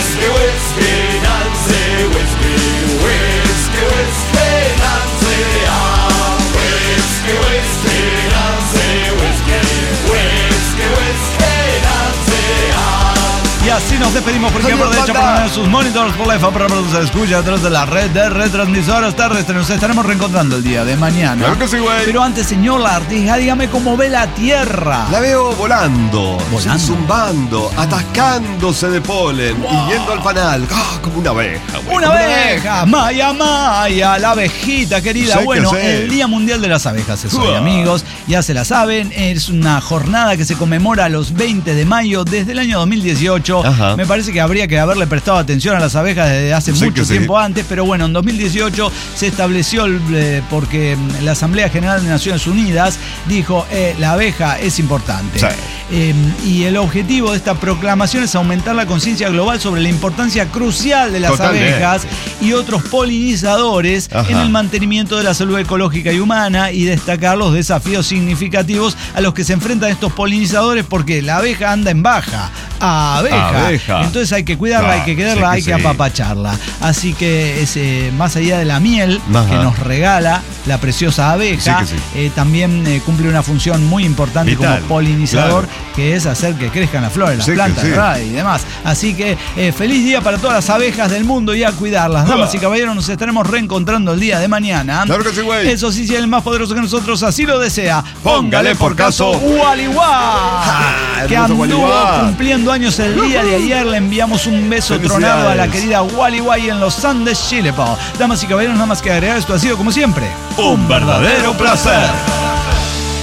Y así nos despedimos porque aprovecha para poner sus monitores por la FM para que se escuche a través de la red de retransmisoras terrestres. Nos estaremos reencontrando el día de mañana. Claro que sí, güey. Pero antes, señor Lagartija, dígame cómo ve la Tierra. La veo volando, zumbando, atascándose de polen y yendo al panal. Como una abeja, güey. Una abeja. Maya, la abejita querida. Bueno, el Día Mundial de las Abejas es hoy, amigos. Ya se la saben. Es una jornada que se conmemora los 20 de mayo desde el año 2018. Ajá. Me parece que habría que haberle prestado atención a las abejas desde hace Sí, mucho que sí. tiempo antes, pero bueno, en 2018 se estableció, porque la Asamblea General de Naciones Unidas dijo, la abeja es importante. Sí. Y el objetivo de esta proclamación es aumentar la conciencia global sobre la importancia crucial de las Totalmente. abejas y otros polinizadores Ajá. en el mantenimiento de la salud ecológica y humana, y destacar los desafíos significativos a los que se enfrentan estos polinizadores, porque la abeja anda en baja. Abeja. Entonces hay que cuidarla, hay que quererla, hay que apapacharla. Así que es, más allá de la miel que nos regala la preciosa abeja, también cumple una función muy importante vital, como polinizador, claro, que es hacer que crezcan las flores, las Sí, que plantas, sí. ¿verdad? Y demás. Así que feliz día para todas las abejas del mundo y a cuidarlas. Damas y caballeros, nos estaremos reencontrando el día de mañana. Claro que sí, güey. Eso sí, si el más poderoso que nosotros así lo desea. Póngale por caso Waliwá, que hermoso anduvo Waliwá. cumpliendo años el día de ayer. Le enviamos un beso tronado a la querida Waliwá en los Andes, Chile. Damas y caballeros, nada más que agregar, esto ha sido como siempre un verdadero placer.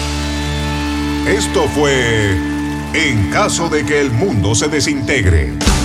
Esto fue En caso de que el mundo se desintegre.